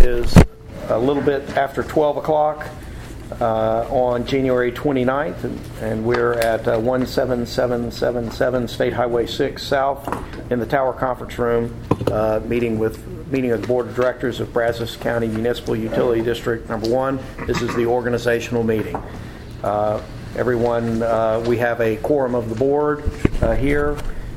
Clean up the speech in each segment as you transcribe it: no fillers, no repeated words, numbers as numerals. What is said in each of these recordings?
is a little bit after 12 o'clock on January 29th, and we're at 17777 State Highway 6 South in the Tower Conference Room, meeting of the Board of Directors of Brazos County Municipal Utility District Number 1. This is the organizational meeting. Everyone, we have a quorum of the board here.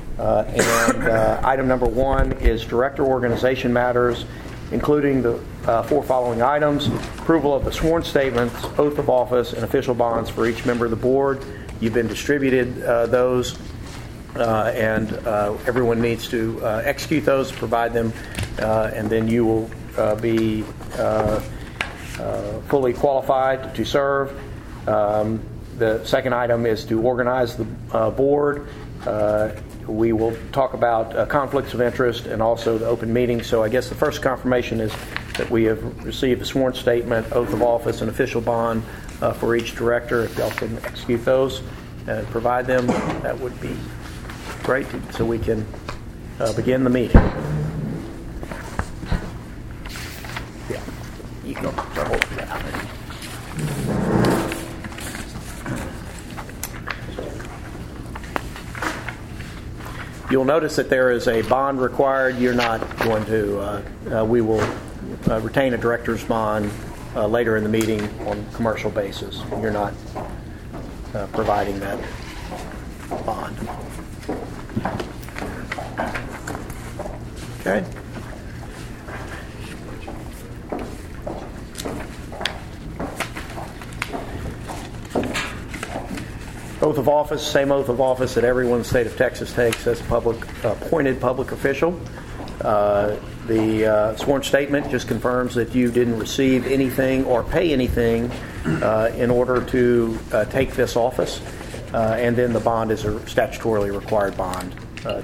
Item number 1 is director organization matters, including the 4 following items: approval of the sworn statements, oath of office, and official bonds for each member of the board. You've been distributed those, and everyone needs to execute those, provide them, and then you will be fully qualified to serve. The second item is to organize the board. We will talk about conflicts of interest and also the open meeting. So I guess the first confirmation is that we have received a sworn statement, oath of office, and official bond for each director. If y'all can execute those and provide them, that would be great, so we can begin the meeting. Yeah, you can hold that. You'll notice that there is a bond required. You're not going to, we will retain a director's bond later in the meeting on a commercial basis. You're not providing that bond. Okay. Oath of office, same oath of office that everyone in the state of Texas takes as a appointed public official. The sworn statement just confirms that you didn't receive anything or pay anything in order to take this office. And then the bond is a statutorily required bond.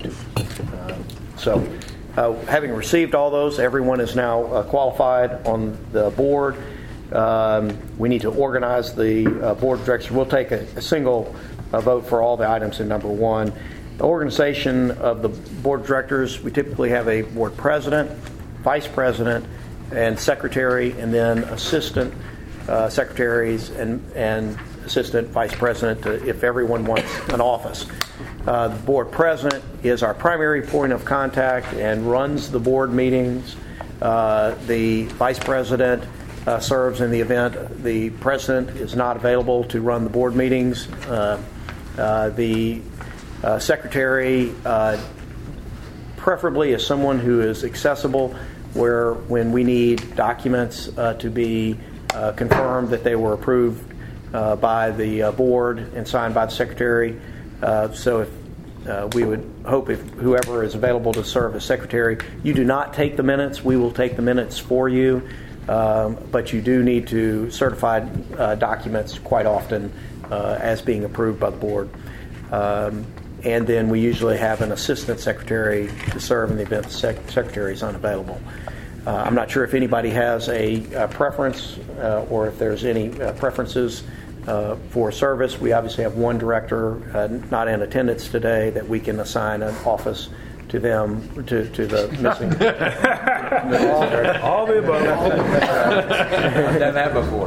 So having received all those, everyone is now qualified on the board. We need to organize the board of directors. We'll take a single vote for all the items in number 1. The organization of the board of directors, we typically have a board president, vice president, and secretary, and then assistant secretaries and assistant vice president if everyone wants an office. The board president is our primary point of contact and runs the board meetings. The vice president serves in the event the president is not available to run the board meetings. The secretary preferably is someone who is accessible, where when we need documents to be confirmed that they were approved by the board and signed by the secretary. So if we would hope if whoever is available to serve as secretary, you do not take the minutes. We will take the minutes for you. But you do need to certify documents quite often as being approved by the board. And then we usually have an assistant secretary to serve in the event the secretary is unavailable. I'm not sure if anybody has a preference or if there's any preferences for service. We obviously have one director not in attendance today that we can assign an office to them, to the missing. All the above. I've done that before.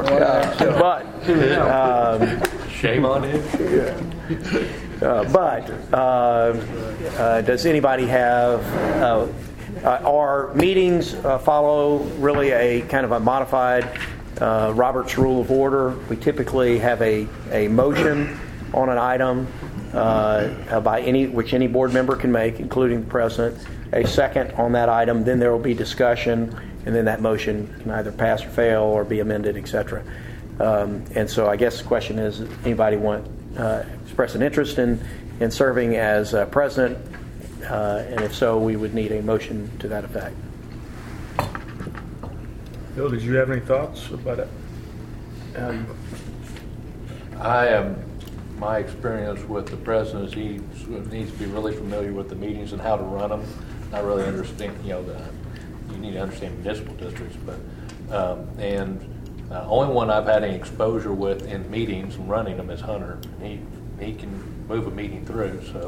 Shame on him. Does anybody have? Our meetings follow really a kind of a modified Robert's Rule of Order. We typically have a motion on an item by which any board member can make, including the president, a second on that item. Then there will be discussion, and then that motion can either pass or fail or be amended, etc. And so I guess the question is, anybody want express an interest in serving as president? And if so, we would need a motion to that effect. Bill, did you have any thoughts about it? My experience with the president is he needs to be really familiar with the meetings and how to run them. Not really understand, you need to understand municipal districts, but only one I've had any exposure with in meetings and running them is Hunter. He can move a meeting through. So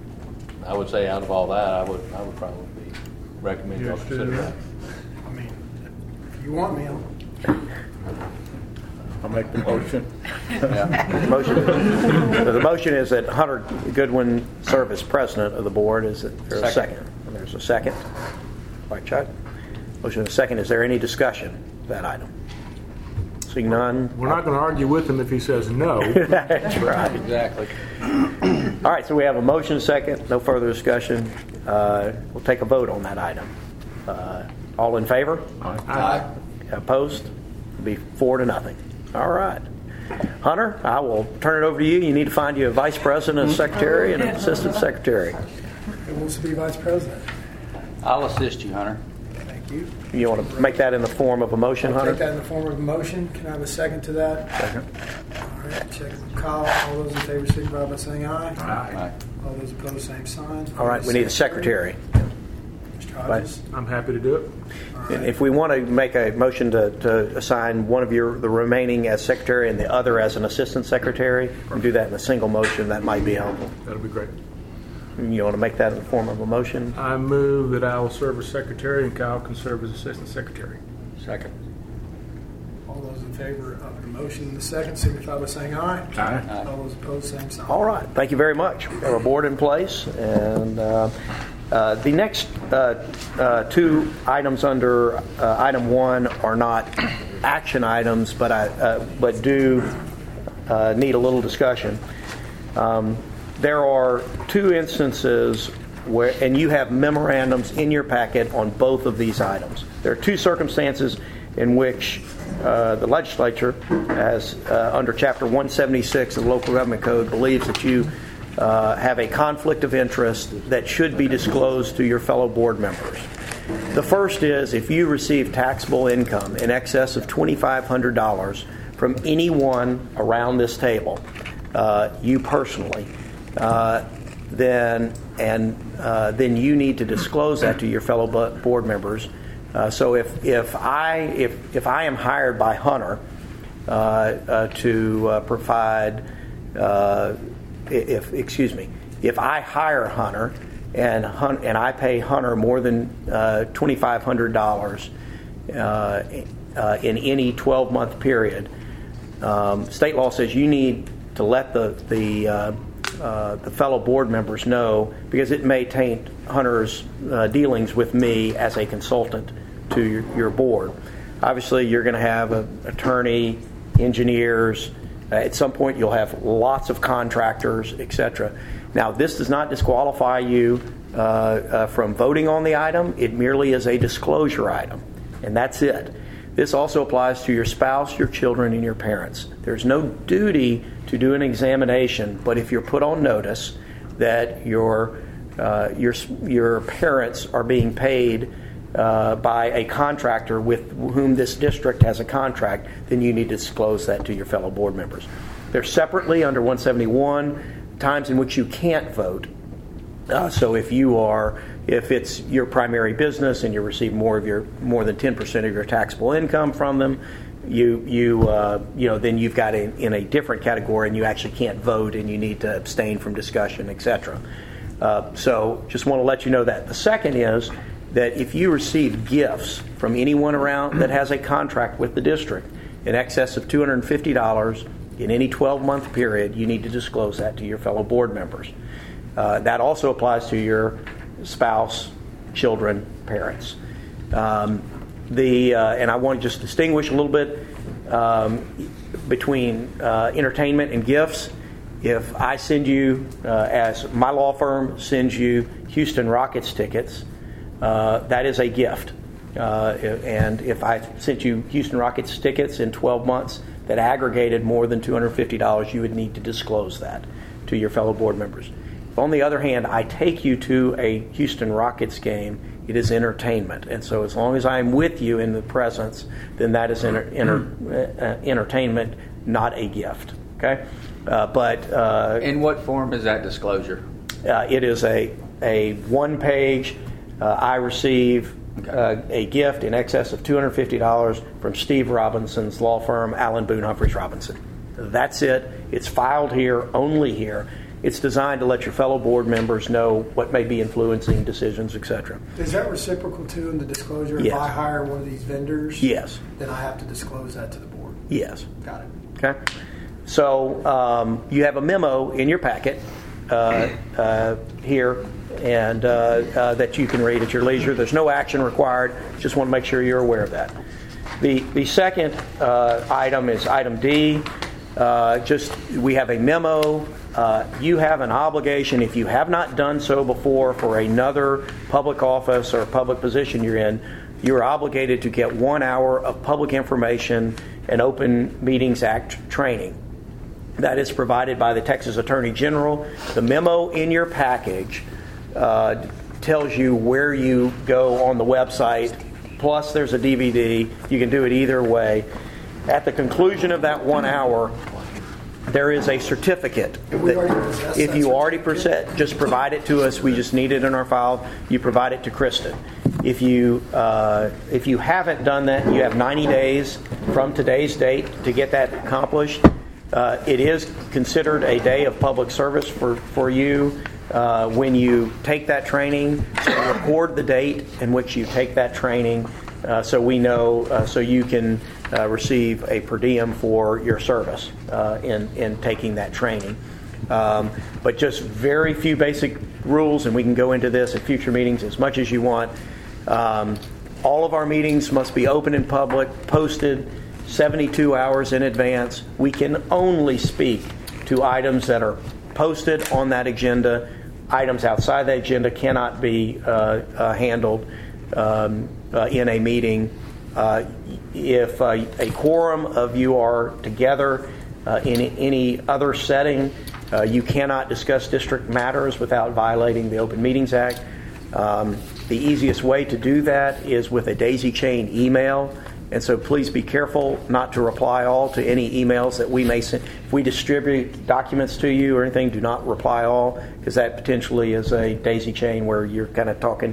I would say out of all that, I would probably recommend y'all consider that. You want me? I'll make the motion. The motion is that Hunter Goodwin serve as president of the board. Is there a second? And there's a second. All right, Chuck. Motion and a second. Is there any discussion of that item? Seeing none. We're not going to argue with him if he says no. That's right. Exactly. All right, so we have a motion and a second. No further discussion. We'll take a vote on that item. All in favor? Aye. Opposed? It'll be 4-0. All right. Hunter, I will turn it over to you. You need to find you a vice president, a secretary, and an assistant secretary. Who wants to be vice president? I'll assist you, Hunter. Thank you. You want to make that in the form of a motion, I'll Hunter? take that in the form of a motion. Can I have a second to that? Second. All right, check with Kyle. All those in favor signify by saying aye. Aye. All those opposed, same sign. All right, we need a secretary. Mr. Hodges. I'm happy to do it. And if we want to make a motion to assign one of the remaining as secretary and the other as an assistant secretary, and do that in a single motion, that might be helpful. That'll be great. You want to make that in the form of a motion? I move that I will serve as secretary and Kyle can serve as assistant secretary. Second. All those in favor of the motion in the second signify by saying aye. Aye. All those opposed, same sign. All right. Thank you very much. We have a board in place. And the next two items under item 1 are not action items, but do need a little discussion. There are two instances where, and you have memorandums in your packet on both of these items. There are two circumstances in which the legislature, has under Chapter 176 of the Local Government Code, believes that you have a conflict of interest that should be disclosed to your fellow board members. The first is if you receive taxable income in excess of $2,500 from anyone around this table, you personally, then you need to disclose that to your fellow board members. So if I am hired by Hunter to provide, if I hire Hunter and I pay Hunter more than $2,500 in any 12-month period, state law says you need to let the fellow board members know, because it may taint Hunter's dealings with me as a consultant to your board. Obviously, you're going to have an attorney, engineers. At some point, you'll have lots of contractors, etc. Now, this does not disqualify you from voting on the item. It merely is a disclosure item, and that's it. This also applies to your spouse, your children, and your parents. There's no duty to do an examination, but if you're put on notice that your parents are being paid by a contractor with whom this district has a contract, then you need to disclose that to your fellow board members. There's separately under 171 times in which you can't vote. So if it's your primary business and you receive more than 10% of your taxable income from them, then you've got in a different category and you actually can't vote and you need to abstain from discussion, etc. So just want to let you know that. The second is that if you receive gifts from anyone around that has a contract with the district in excess of $250 in any 12-month period, you need to disclose that to your fellow board members. That also applies to your spouse, children, parents. And I want to just distinguish a little bit between entertainment and gifts. If I send you, as my law firm sends you Houston Rockets tickets, that is a gift. And if I sent you Houston Rockets tickets in 12 months that aggregated more than $250, you would need to disclose that to your fellow board members. If, on the other hand, I take you to a Houston Rockets game, it is entertainment. And so as long as I'm with you in the presence, then that is entertainment, not a gift. Okay? In what form is that disclosure? It is a one-page, I receive a gift in excess of $250 from Steve Robinson's law firm, Allen Boone Humphreys Robinson. That's it. It's filed here, only here. It's designed to let your fellow board members know what may be influencing decisions, etc. Is that reciprocal too in the disclosure? Yes. If I hire one of these vendors, Yes. then I have to disclose that to the board. Yes. Got it. Okay. So you have a memo in your packet here, and that you can read at your leisure. There's no action required. Just want to make sure you're aware of that. The second item is item D. We have a memo. You have an obligation, if you have not done so before for another public office or public position you're in, you are obligated to get 1 hour of public information and Open Meetings Act training. That is provided by the Texas Attorney General. The memo in your package tells you where you go on the website, plus there's a DVD. You can do it either way. At the conclusion of that 1 hour, there is a certificate. If you already possess, just provide it to us. We just need it in our file. You provide it to Kristen. If you haven't done that, you have 90 days from today's date to get that accomplished. It is considered a day of public service for you when you take that training. So record the date in which you take that training, so we know, so you can receive a per diem for your service in taking that training. But just very few basic rules, and we can go into this at future meetings as much as you want. All of our meetings must be open and public, posted 72 hours in advance. We can only speak to items that are posted on that agenda. Items outside the agenda cannot be handled in a meeting. If a quorum of you are together in any other setting, you cannot discuss district matters without violating the Open Meetings Act. The easiest way to do that is with a daisy chain email. And so please be careful not to reply all to any emails that we may send. If we distribute documents to you or anything, do not reply all, because that potentially is a daisy chain where you're kind of talking.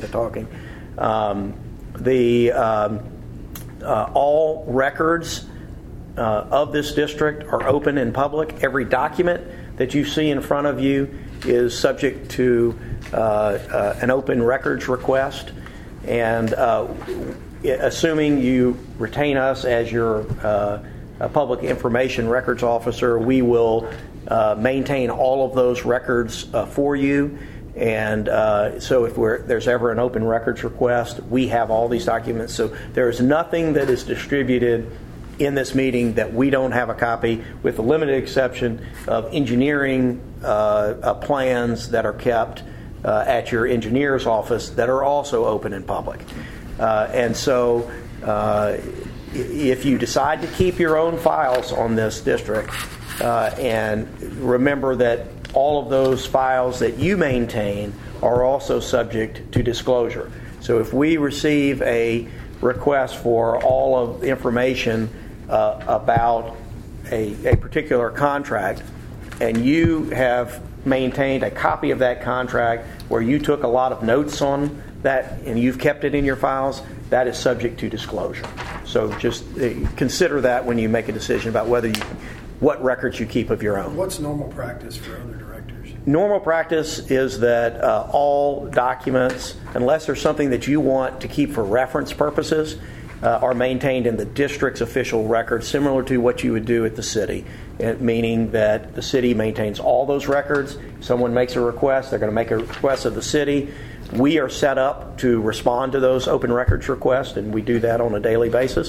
All records of this district are open and public. Every document that you see in front of you is subject to an open records request. And assuming you retain us as your public information records officer, we will maintain all of those records for you. And so if there's ever an open records request, we have all these documents. So there's nothing that is distributed in this meeting that we don't have a copy, with the limited exception of engineering plans that are kept at your engineer's office that are also open and public. And so if you decide to keep your own files on this district, and remember that all of those files that you maintain are also subject to disclosure. So if we receive a request for all of the information about a particular contract, and you have maintained a copy of that contract where you took a lot of notes on that and you've kept it in your files, that is subject to disclosure. So just consider that when you make a decision about what records you keep of your own. What's normal practice for other directors? Normal practice is that all documents, unless there's something that you want to keep for reference purposes, are maintained in the district's official records, similar to what you would do at the city, meaning that the city maintains all those records. If someone makes a request, they're going to make a request of the city. We are set up to respond to those open records requests, and we do that on a daily basis.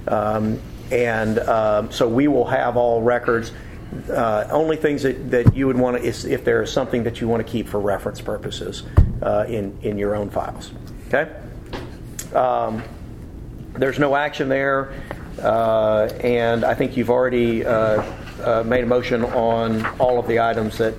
So we will have all records. Only things that you would want to, is if there is something that you want to keep for reference purposes in your own files. Okay? There's no action there, and I think you've already made a motion on all of the items that.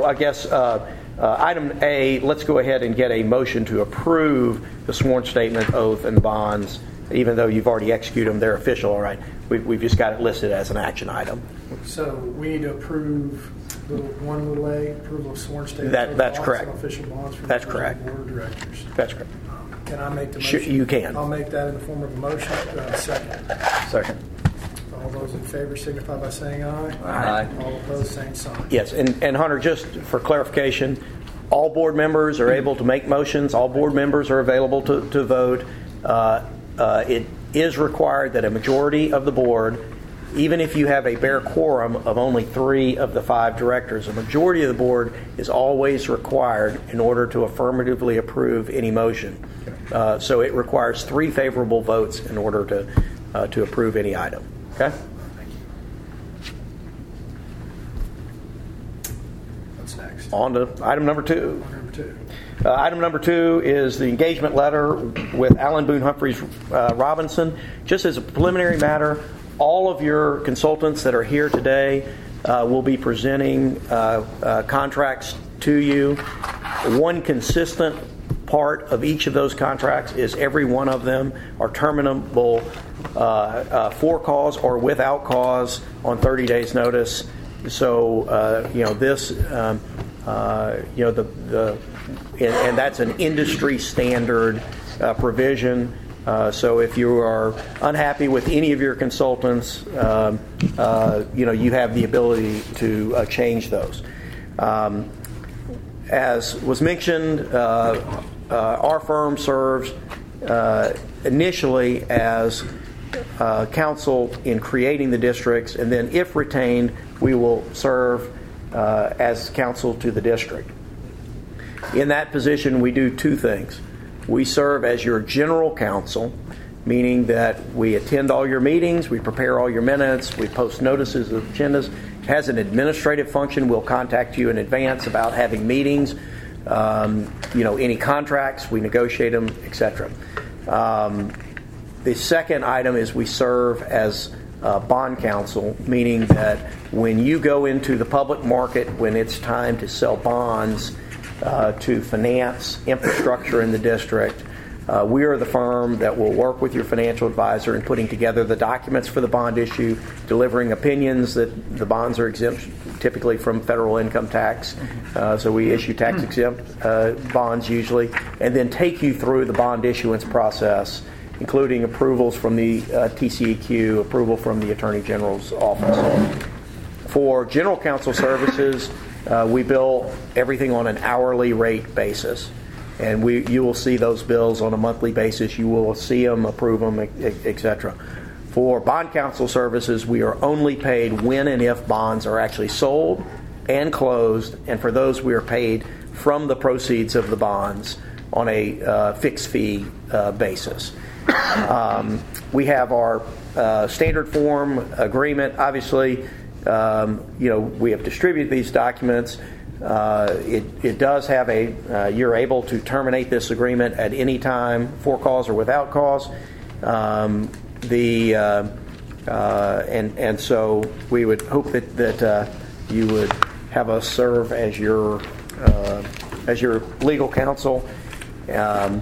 Item A, let's go ahead and get a motion to approve the sworn statement, oath, and bonds. Even though you've already executed them, they're official, all right? We've just got it listed as an action item. So we need to approve little A, approval of sworn statement. That's correct. And official bonds for That's the correct. Board of Directors. That's correct. Can I make the Sure, motion? you can. I'll make that in the form of a motion. Second. Second. All All those in favor signify by saying aye. Aye. All opposed, same sign. Yes, and Hunter, just for clarification, all board members are able to make motions. All board members are available to vote. It is required that a majority of the board, even if you have a bare quorum of only 3 of the 5 directors, a majority of the board is always required in order to affirmatively approve any motion. So it requires 3 favorable votes in order to approve any item. Okay? What's next? On to item number 2. Number 2. Item number 2 is the engagement letter with Allen Boone Humphreys Robinson. Just as a preliminary matter, all of your consultants that are here today will be presenting contracts to you. One consistent part of each of those contracts is every one of them are terminable for cause or without cause on 30 days notice. So this and that's an industry standard provision. So if you are unhappy with any of your consultants, you have the ability to change those. As was mentioned, our firm serves initially as counsel in creating the districts, and then if retained, we will serve as counsel to the district. In that position, we do 2 things. We serve as your general counsel, meaning that we attend all your meetings, we prepare all your minutes, we post notices of agendas. It has an administrative function. We'll contact you in advance about having meetings, any contracts, we negotiate them, etc. The second item is we serve as bond counsel, meaning that when you go into the public market, when it's time to sell bonds to finance infrastructure in the district, we are the firm that will work with your financial advisor in putting together the documents for the bond issue, delivering opinions that the bonds are exempt typically from federal income tax. So we issue tax exempt bonds usually, and then take you through the bond issuance process, including approvals from the TCEQ, approval from the Attorney General's office. For general counsel services, we bill everything on an hourly rate basis, and you will see those bills on a monthly basis. You will see them, approve them, etc. For bond counsel services, we are only paid when and if bonds are actually sold and closed, and for those we are paid from the proceeds of the bonds on a fixed fee basis. We have our standard form agreement. Obviously, we have distributed these documents. It does have you're able to terminate this agreement at any time, for cause or without cause. And so we would hope that you would have us serve as your legal counsel. And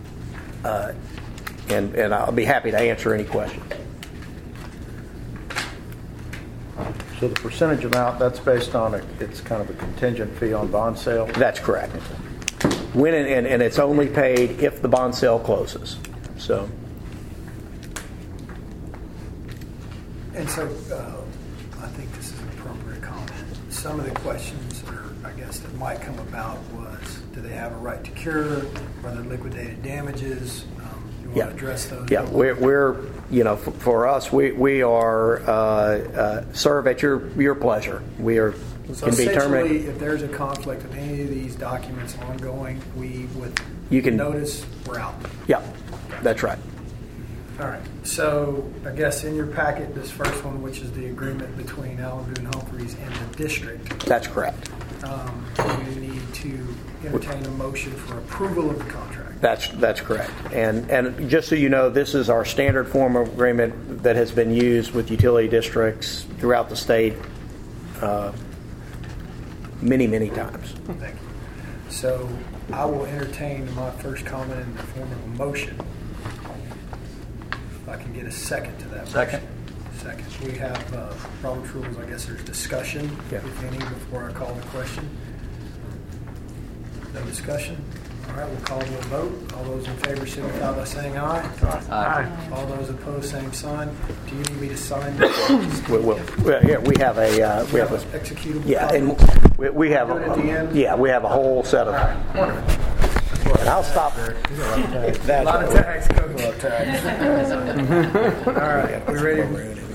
I'll be happy to answer any questions. So the percentage amount, that's based on it's kind of a contingent fee on bond sale? That's correct. When and it's only paid if the bond sale closes. So. And so I think this is an appropriate comment. Some of the questions, that might come about was, do they have a right to cure? Are there liquidated damages? You want to address those? Yeah, we're for us, we are serve at your pleasure. We are so can be terminated. If there's a conflict of any of these documents ongoing, you can notice we're out. Yeah, that's right. All right. So I guess in your packet, this first one, which is the agreement between Allen Boone Humphreys and the district. That's correct. You need to entertain a motion for approval of the contract. That's correct. And just so you know, this is our standard form of agreement that has been used with utility districts throughout the state many times. Thank you. So I will entertain my first comment in the form of a motion. If I can get a second to that. Second. Second. We have Robert's rules. I guess there's discussion, if any, before I call the question. No discussion? All All right, we'll call to a vote. All those in favor signify by saying aye. Aye. All those opposed, same sign. Do you need me to sign this? Yeah, we have a Executable. yeah, copy? and we have Do it at the end? yeah, we have a whole set of. And I'll stop there. A lot of tags, Coach. All right, we ready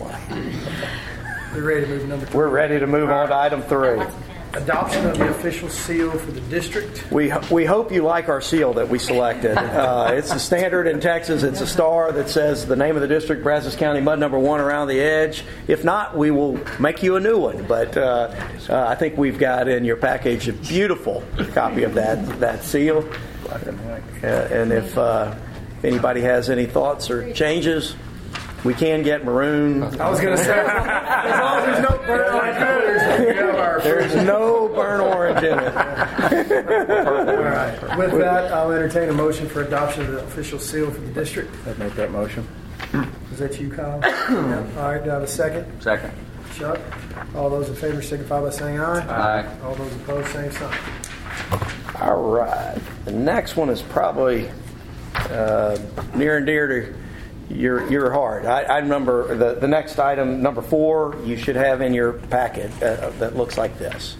to move to number 3? We're ready to move on to item 3. Adoption of the official seal for the district. We hope you like our seal that we selected. It's the standard in Texas. It's a star that says the name of the district, Brazos County Mud Number 1 around the edge. If not, we will make you a new one. But I think we've got in your package a beautiful copy of that seal. And if anybody has any thoughts or changes, we can get maroon. I was going to say, as long as there's no burnt orange colors, there's no burnt orange in it. All right. With that, I'll entertain a motion for adoption of the official seal for the district. I'd make that motion. Is that you, Kyle? Yeah. All right, do I have a second? Second. Chuck? All those in favor signify by saying aye. Aye. All those opposed, same sign. All right. The next one is probably near and dear to your heart. I remember the next item, number 4, you should have in your packet that looks like this.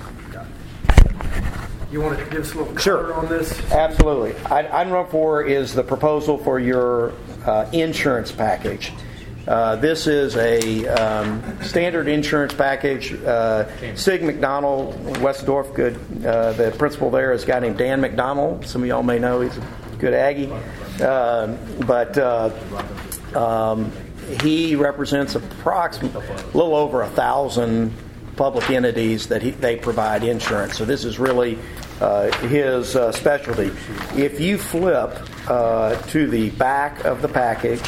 You want to give us a little color Sure. on this? Absolutely. Item number 4 is the proposal for your insurance package. This is a standard insurance package. Sig McDonald, Westdorf, good. The principal there is a guy named Dan McDonald. Some of y'all may know he's a good Aggie. But he represents approximately a little over 1,000 public entities that they provide insurance. So this is really his specialty. If you flip to the back of the package,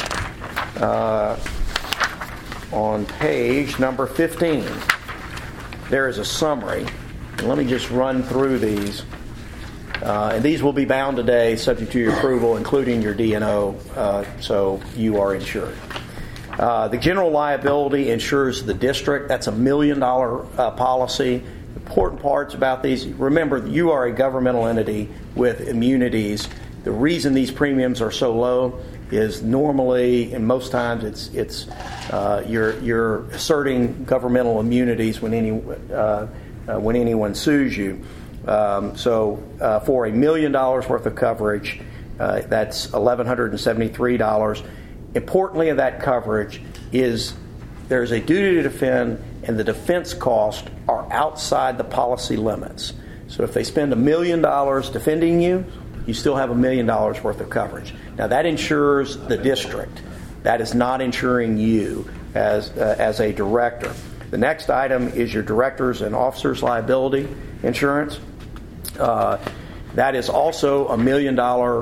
on page number 15, there is a summary. And let me just run through these. And these will be bound today, subject to your approval, including your D&O, so you are insured. The general liability insures the district. That's a $1 million policy. Important parts about these: remember, you are a governmental entity with immunities. The reason these premiums are so low is normally, and most times, it's you're asserting governmental immunities when anyone sues you. So for $1 million worth of coverage, that's $1,173. Importantly, of that coverage is there's a duty to defend, and the defense costs are outside the policy limits. So if they spend $1 million defending you, you still have $1 million worth of coverage. Now that insures the district. That is not insuring you as a director. The next item is your directors and officers liability insurance. That is also $1 million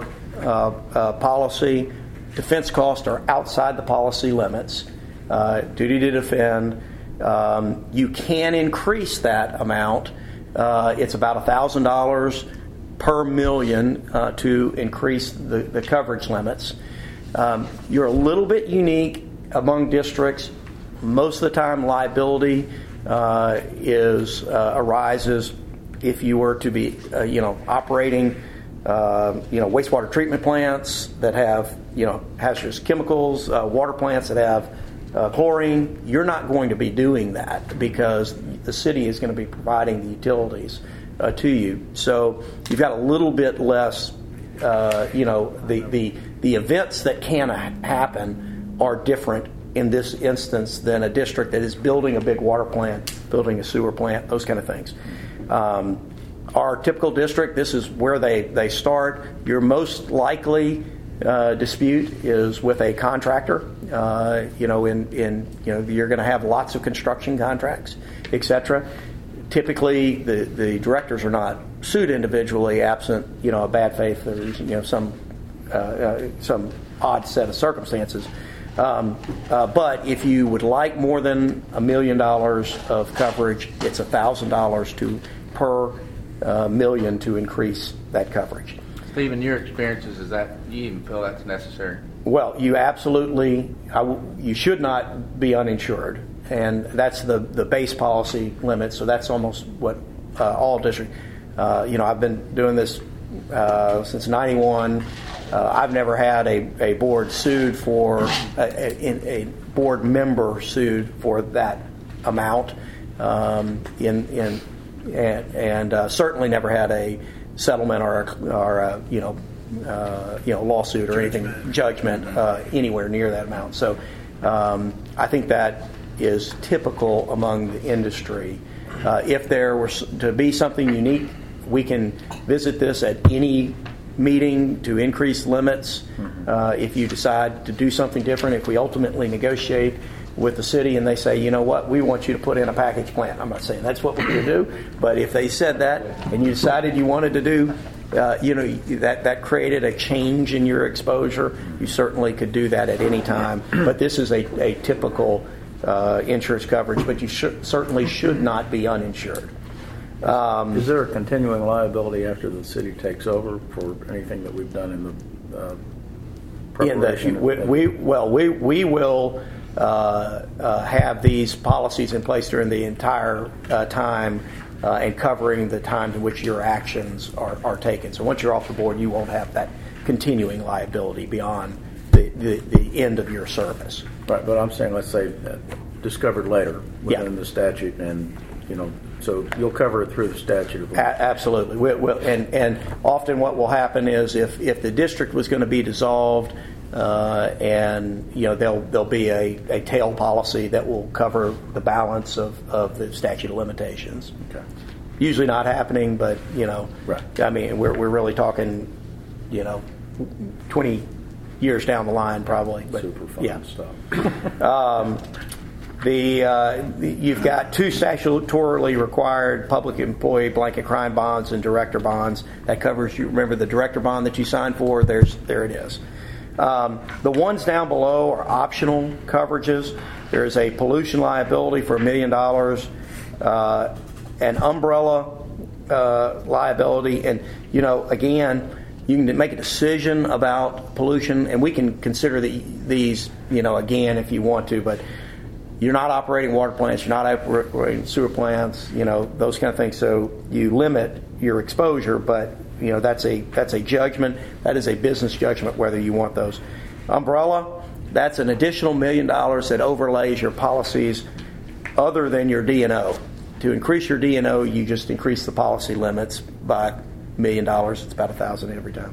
policy. Defense costs are outside the policy limits. Duty to defend. You can increase that amount. It's about $1,000 per million to increase the coverage limits. You're a little bit unique among districts. Most of the time, liability arises if you were to be, operating, wastewater treatment plants that have, hazardous chemicals, water plants that have chlorine. You're not going to be doing that because the city is going to be providing the utilities to you. So you've got a little bit less, the events that can happen are different in this instance than a district that is building a big water plant, building a sewer plant, those kind of things. Our typical district, this is where they start. Your most likely dispute is with a contractor. You're going to have lots of construction contracts, etc. Typically, the directors are not sued individually, absent a bad faith or some odd set of circumstances. But if you would like more than $1 million of coverage, it's $1,000 per million to increase that coverage. Steve, in your experiences, is that you even feel that's necessary? Well, you absolutely, you should not be uninsured, and that's the base policy limit. So that's almost what all districts. I've been doing this since '91. I've never had a board sued for a board member sued for that amount, and certainly never had a settlement or a lawsuit or anything, judgment anywhere near that amount. So I think that is typical among the industry. If there were to be something unique, we can visit this at any meeting to increase limits. If you decide to do something different, if we ultimately negotiate with the city and they say, you know what, we want you to put in a package plant. I'm not saying that's what we're going to do, but if they said that and you decided you wanted to do, that created a change in your exposure, you certainly could do that at any time. But this is a typical insurance coverage, but you certainly should not be uninsured. Is there a continuing liability after the city takes over for anything that we've done in the preparation? We will have these policies in place during the entire time and covering the time to which your actions are taken. So once you're off the board, you won't have that continuing liability beyond the end of your service. Right, but I'm saying, let's say, discovered later within the statute, and so you'll cover it through the statute of limitations. Absolutely. And often what will happen is if the district was going to be dissolved, and there'll be a tail policy that will cover the balance of the statute of limitations. Okay. Usually not happening, but right. I mean, we're really talking 20 years down the line probably. But super fun stuff. You've got 2 statutorily required public employee blanket crime bonds and director bonds. That covers you. Remember the director bond that you signed for? There it is. The ones down below are optional coverages. There is a pollution liability for $1 million, an umbrella liability, and again, you can make a decision about pollution, and we can consider these again if you want to, but you're not operating water plants, you're not operating sewer plants, those kind of things. So you limit your exposure, but that's a judgment. That is a business judgment whether you want those. Umbrella, that's an additional $1 million that overlays your policies other than your D&O. To increase your D&O, you just increase the policy limits by $1 million. It's about $1,000 every time.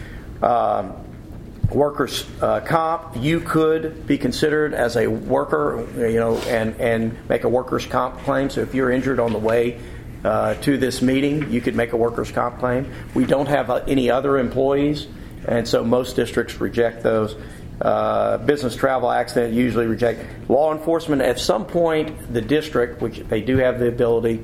Workers' comp, you could be considered as a worker, and make a workers' comp claim. So if you're injured on the way to this meeting, you could make a workers' comp claim. We don't have any other employees, and so most districts reject those. Business travel accident usually reject. Law enforcement, at some point, the district, which they do have the ability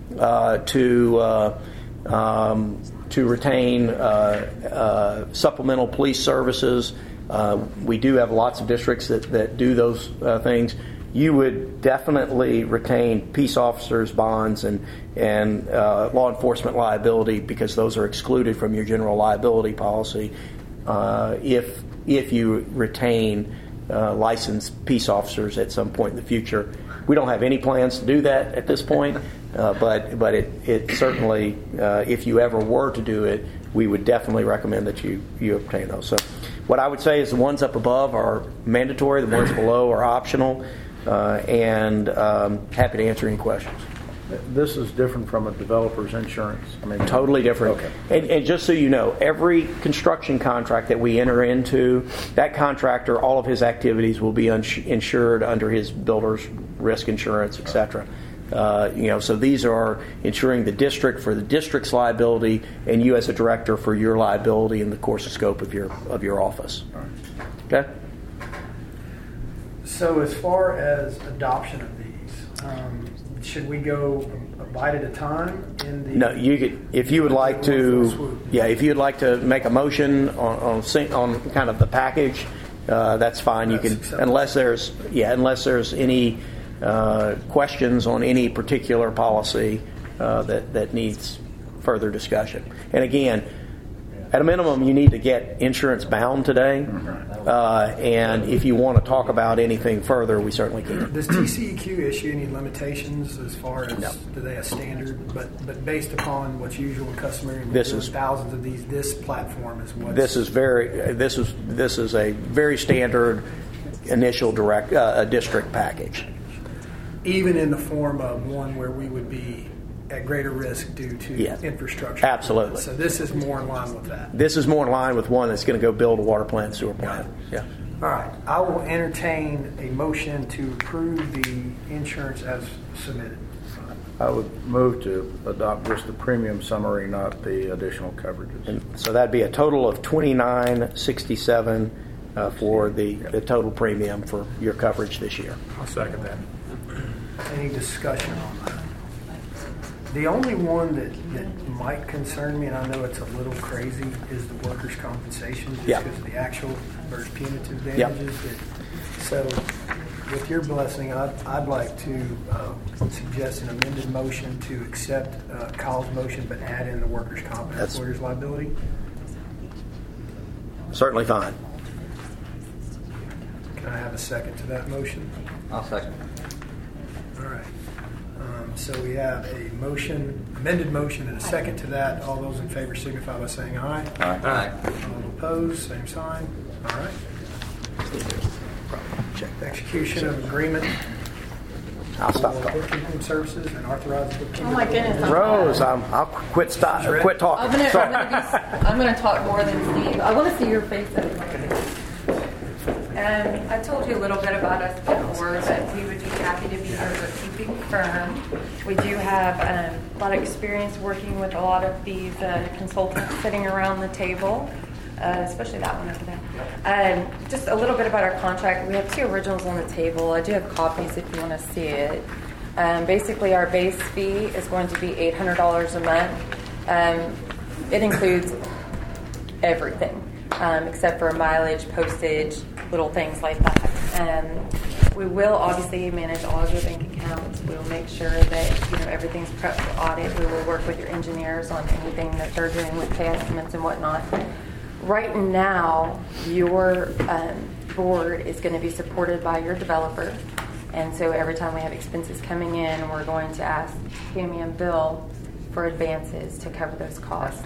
to retain supplemental police services. We do have lots of districts that do those things. You would definitely retain peace officers' bonds and law enforcement liability, because those are excluded from your general liability policy if you retain licensed peace officers at some point in the future. We don't have any plans to do that at this point, but it certainly, if you ever were to do it, we would definitely recommend that you obtain those. So what I would say is the ones up above are mandatory, the ones below are optional, and happy to answer any questions. This is different from a developer's insurance? Totally different. Okay. And just so you know, every construction contract that we enter into, that contractor, all of his activities will be insured under his builder's risk insurance, etc. So these are insuring the district for the district's liability, and you as a director for your liability in the course and scope of your office. Okay. So as far as adoption of these, should we go a bite at a time? No, you could, if you would like to. Yeah, if you'd like to make a motion on kind of the package, that's fine. You can, unless there's any questions on any particular policy that needs further discussion. And again, at a minimum, you need to get insurance bound today. And if you want to talk about anything further, we certainly can. Does TCEQ issue any limitations as far as No. do they have standard? But based upon what's usual and customary, and This doing is- thousands of these. This platform is what This is a very standard initial district package. even in the form of one where we would be at greater risk due to Yes. infrastructure. Absolutely. So this is more in line with that. This is more in line with one that's going to go build a water plant, sewer plant. Yeah. All right. I will entertain a motion to approve the insurance as submitted. I would move to adopt just the premium summary, not the additional coverages. And so that'd be a total of $29.67 for the total premium for your coverage this year. I'll second that. Any discussion on that? The only one that might concern me, and I know it's a little crazy, is the workers' compensation, just Yeah. because of the actual versus punitive Yeah. damages. So, with your blessing, I'd like to suggest an amended motion to accept Kyle's motion, but add in the workers' comp and That's- employer's liability. Certainly fine. Can I have a second to that motion? I'll second. All right. So we have a motion, amended motion, and a second to that. All those in favor signify by saying aye. Aye. All opposed, same sign. All right. Check that. Execution of agreement I'll for stop talking. bookkeeping services and authorized bookkeeping. Oh my goodness. Rose, I'll quit talking. Sorry. I'm gonna talk more than Steve. I want to see your face. I told you a little bit about us before, that we would be happy to be your bookkeeping firm. We do have a lot of experience working with a lot of these consultants sitting around the table, especially that one over there. Just a little bit about our contract. We have 2 originals on the table. I do have copies if you want to see it. Basically, our base fee is going to be $800 a month. It includes everything except for mileage, postage, little things like that. We will obviously manage all of your bank accounts. We will make sure that everything's prepped for audit. We will work with your engineers on anything that they're doing with pay estimates and whatnot. Right now, your board is going to be supported by your developer. And so every time we have expenses coming in, we're going to ask Tammy and Bill for advances to cover those costs.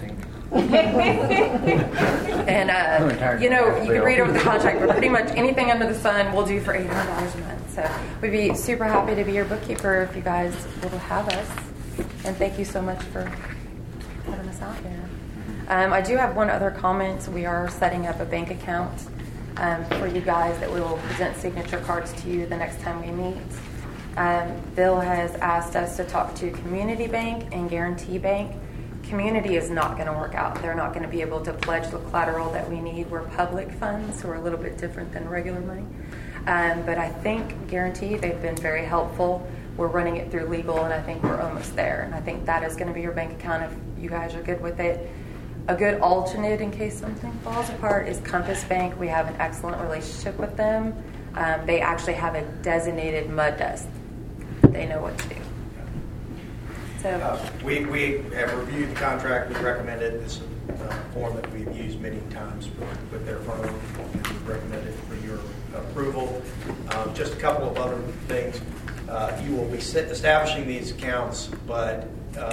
And, you can read over the contract, but pretty much anything under the sun we'll do for $800 a month. So we'd be super happy to be your bookkeeper if you guys will have us. And thank you so much for having us out here. I do have one other comment. We are setting up a bank account for you guys that we will present signature cards to you the next time we meet. Bill has asked us to talk to Community Bank and Guarantee Bank. Community is not going to work out. They're not going to be able to pledge the collateral that we need. We're public funds, so we're a little bit different than regular money. But I think Guarantee, they've been very helpful. We're running it through legal, and I think we're almost there. And I think that is going to be your bank account if you guys are good with it. A good alternate in case something falls apart is Compass Bank. We have an excellent relationship with them. They actually have a designated mud desk. They know what to do. So we have reviewed the contract. We recommend it. It's a form that we've used many times with their firm, and we recommend it for your approval. Just a couple of other things. You will be establishing these accounts, but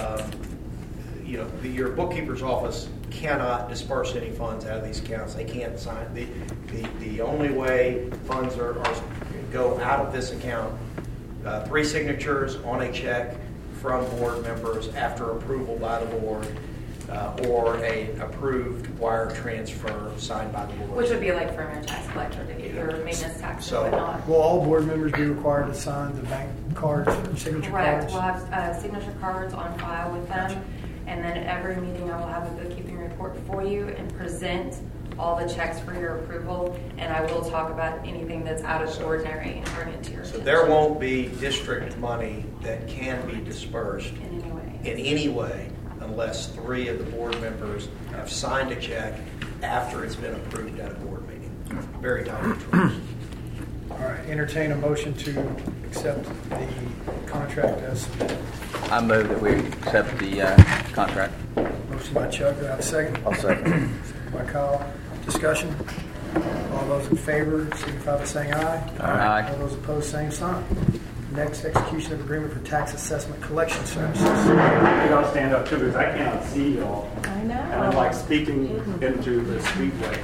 your bookkeeper's office cannot disperse any funds out of these accounts. They can't sign. The only way funds go out of this account, 3 signatures on a check from board members after approval by the board, or a approved wire transfer signed by the board. which would be like from your tax collector to get your maintenance tax So- and whatnot. Will all board members be required to sign the bank cards, signature Correct. cards? We'll have signature cards on file with them, and then at every meeting I will have a bookkeeping report for you and present all the checks for your approval, and I will talk about anything that's out of the ordinary and bring it to your So attention. there won't be district money that can be dispersed in any way. in any way unless 3 of the board members have signed a check after it's been approved at a board meeting. Very tight rules. All right, entertain a motion to accept the contract as submitted. I move that we accept the contract. Motion by Chuck, do I have a second? I'll second. Second by Kyle. Discussion? All those in favor signify by saying aye. Aye. All those opposed, same sign. Next, execution of agreement for tax assessment collection services. You gotta stand up too because I cannot see y'all. I know. And I'm like speaking into the speedway.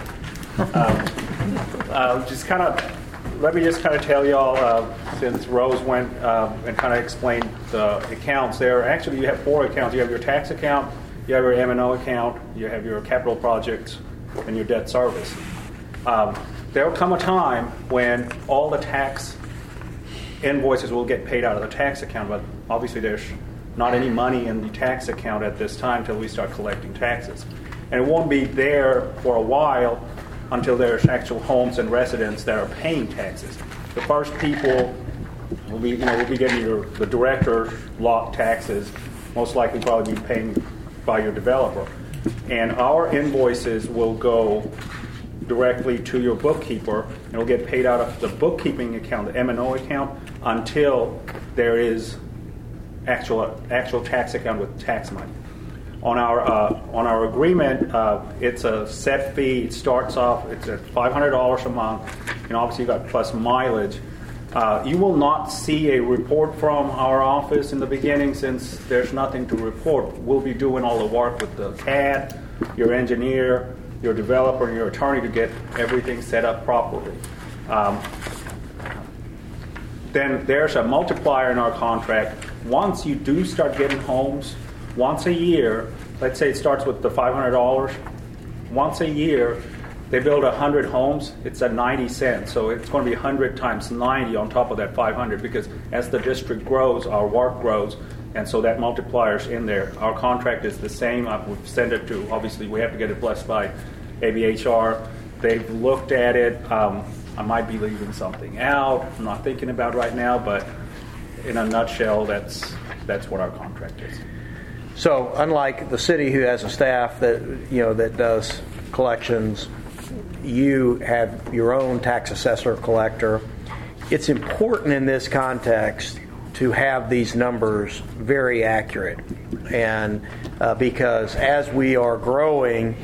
Let me just kind of tell y'all, since Rose went and kind of explained the accounts there. Actually, you have 4 accounts. You have your tax account, you have your M&O account, you have your capital projects, and your debt service. There will come a time when all the tax invoices will get paid out of the tax account, but obviously there's not any money in the tax account at this time until we start collecting taxes. And it won't be there for a while until there's actual homes and residents that are paying taxes. The first people will be getting the director lot taxes, most likely probably be paying by your developer. And our invoices will go directly to your bookkeeper, and it'll get paid out of the bookkeeping account, the M&O account, until there is actual tax account with tax money. On our agreement, it's a set fee. It starts off, it's at $500 a month, and obviously you got plus mileage. You will not see a report from our office in the beginning since there's nothing to report. We'll be doing all the work with the CAD, your engineer, your developer, and your attorney to get everything set up properly. Then there's a multiplier in our contract. Once you do start getting homes, once a year, let's say it starts with the $500, once a year, they build 100 homes, it's at 90 cents. So it's going to be 100 times 90 on top of that 500 because as the district grows, our work grows, and so that multiplier's in there. Our contract is the same. We've sent it to, obviously, we have to get it blessed by ABHR. They've looked at it. I might be leaving something out. I'm not thinking about right now, but in a nutshell, that's what our contract is. So, unlike the city who has a staff that does collections, you have your own tax assessor collector. It's important in this context to have these numbers very accurate, and because as we are growing,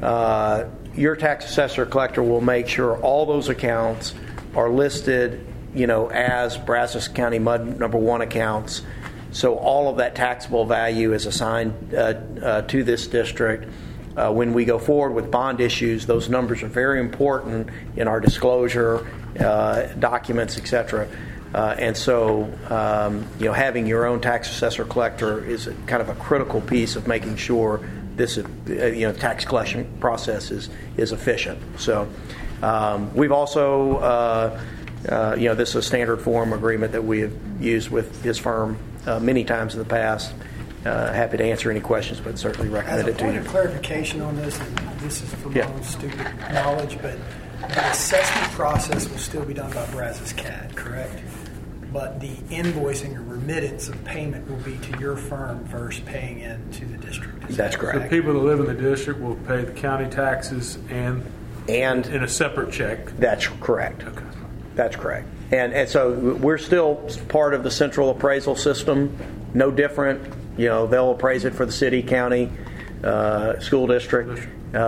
your tax assessor collector will make sure all those accounts are listed, as Brazos County MUD number 1 accounts. So all of that taxable value is assigned to this district. When we go forward with bond issues, those numbers are very important in our disclosure documents, etc. And so, having your own tax assessor collector is kind of a critical piece of making sure this, tax collection process is efficient. So, we've also, this is a standard form agreement that we have used with his firm many times in the past. Happy to answer any questions, but certainly recommend it to you. As a point of clarification on this, and this is from my own stupid knowledge, but the assessment process will still be done by Brazos CAD, correct? But the invoicing or remittance of payment will be to your firm versus paying into the district. That's correct. So people that live in the district will pay the county taxes and in a separate check. That's correct. Okay. That's correct. And so we're still part of the central appraisal system, no different. They'll appraise it for the city, county, school district,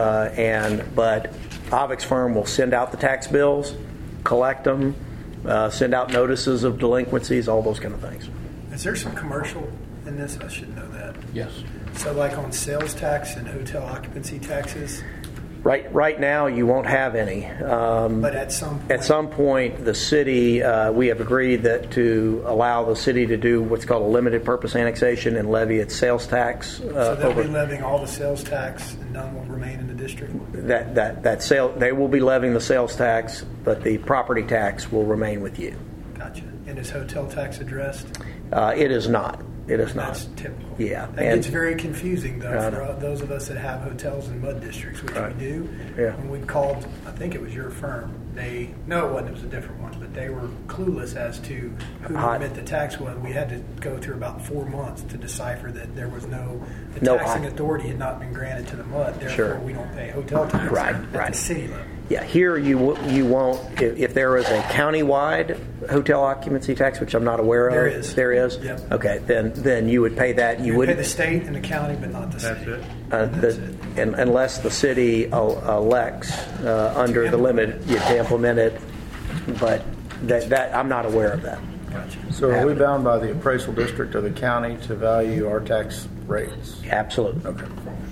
but Avix firm will send out the tax bills, collect them, send out notices of delinquencies, all those kind of things. Is there some commercial in this? I should know that. Yes. So like on sales tax and hotel occupancy taxes? Right now, you won't have any. But at some point, the city, we have agreed that to allow the city to do what's called a limited purpose annexation and levy its sales tax. So they'll be levying all the sales tax, and none will remain in the district. They will be levying the sales tax, but the property tax will remain with you. Gotcha. And is hotel tax addressed? It is not. It is not. That's typical. Yeah. That gets very confusing, though, for those of us that have hotels in MUD districts, which we do. Yeah. When we called, I think it was your firm, no, it wasn't, it was a different one, but they were clueless as to who to remit the tax was. We had to go through about 4 months to decipher that there was the taxing authority had not been granted to the MUD, therefore we don't pay hotel tax at the city level. Yeah, here you won't. If there is a countywide hotel occupancy tax, which I'm not aware of, There is. Yep. Okay, then you would pay that. You would pay the state and the county, but not the state. That's it. And unless the city elects under the limit to implement it, but that I'm not aware of that. Gotcha. So are we bound by the appraisal district of the county to value our tax rates? Absolutely. Okay.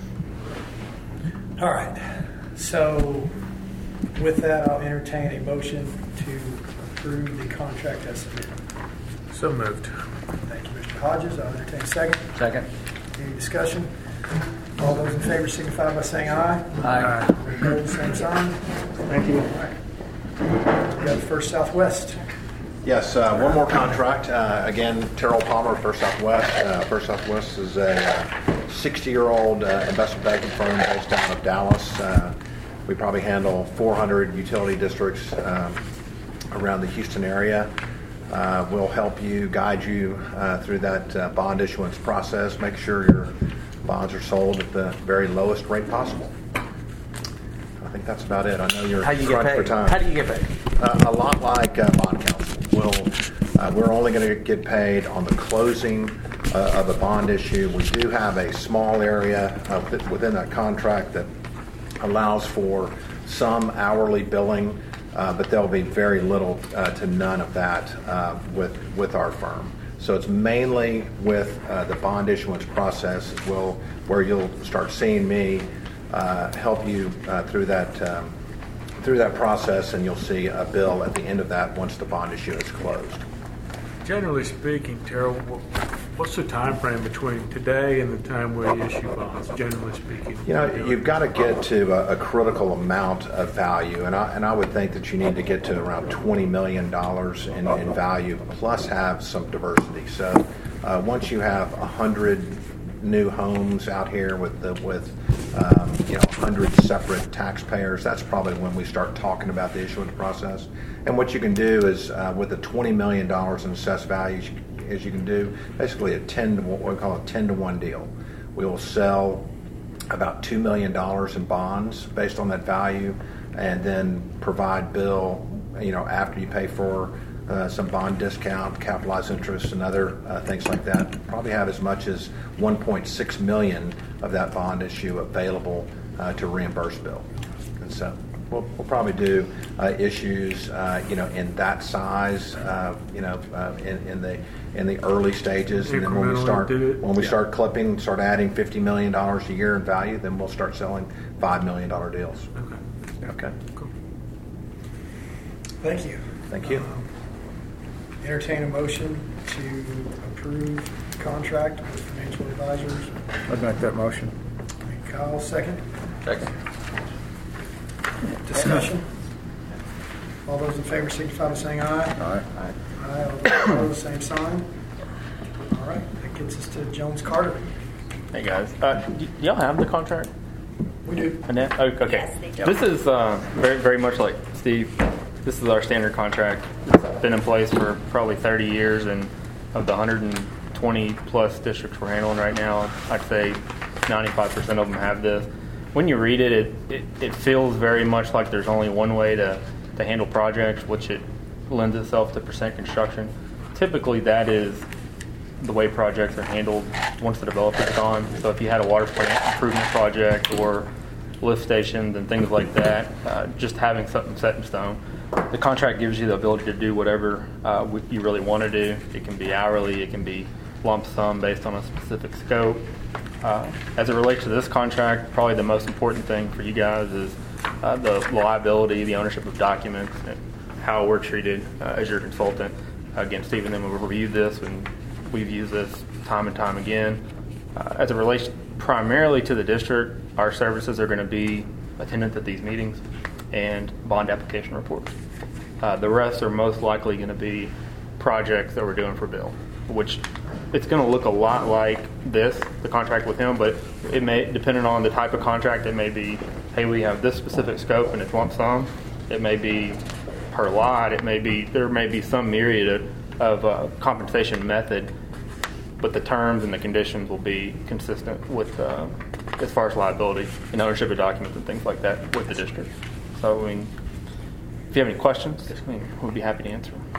All right. So with that, I'll entertain a motion to approve the contract as submitted. So moved. Thank you, Mr. Hodges. I'll entertain a second. Second. Any discussion? All those in favor signify by saying aye. Aye. Opposed, same sign. Thank you. All right. We got First Southwest. Yes, one more contract. Again, Terrell Palmer, First Southwest. First Southwest is a 60-year-old investment banking firm based out of Dallas. We probably handle 400 utility districts around the Houston area. We'll help you, guide you through that bond issuance process, make sure your bonds are sold at the very lowest rate possible. I think that's about it. I know you're crunched for time. How do you get paid? A lot like bond counsel. We're only going to get paid on the closing of a bond issue. We do have a small area within that contract that allows for some hourly billing, but there'll be very little to none of that with our firm. So it's mainly with the bond issuance process where you'll start seeing me help you through that process, and you'll see a bill at the end of that once the bond issue is closed. Generally speaking, Terrell, what's the time frame between today and the time where you issue bonds, generally speaking? You know, you've got to get to a critical amount of value, and I would think that you need to get to around $20 million in value, plus have some diversity. So once you have 100 new homes out here with 100 separate taxpayers, that's probably when we start talking about the issuance process. And what you can do is, with the $20 million in assessed value, is you can do basically what we call a 10-to-1 deal. We will sell about $2 million in bonds based on that value, and then provide bill, after you pay for some bond discount, capitalized interest, and other things like that. Probably have as much as $1.6 million of that bond issue available to reimburse bill. And so we'll probably do issues, in that size, in the early stages, and then when we start clipping, start adding $50 million a year in value, then we'll start selling $5 million deals. Okay. Cool. Thank you. Thank you. Entertain a motion to approve the contract with Financial Advisors. I'd make that motion. Kyle, second. Second. Discussion. All those in favor signify by saying aye. Aye. Aye. All those opposed, same sign. All right, that gets us to Jones Carter. Hey guys, do y'all have the contract? We do. Annette? Oh, okay. Yes, this is very, very much like Steve. This is our standard contract. It's been in place for probably 30 years, and of the 120 plus districts we're handling right now, I'd say 95% of them have this. When you read it, it feels very much like there's only one way to handle projects, which it lends itself to percent construction. Typically, that is the way projects are handled once the developer's gone. So if you had a water plant improvement project or lift stations and things like that, just having something set in stone. The contract gives you the ability to do whatever you really want to do. It can be hourly, it can be lump sum based on a specific scope. As it relates to this contract, probably the most important thing for you guys is the liability, the ownership of documents, and how we're treated as your consultant. Again, Steve and them have reviewed this, and we've used this time and time again. As it relates primarily to the district, our services are going to be attendance at these meetings and bond application reports. The rest are most likely going to be projects that we're doing for Bill, which it's going to look a lot like the contract with him, but it may, depending on the type of contract, it may be, hey, we have this specific scope and it's lump sum. It may be per lot. There may be some myriad of compensation method, but the terms and the conditions will be consistent with as far as liability and ownership of documents and things like that with the district. So, if you have any questions, we'd be happy to answer them.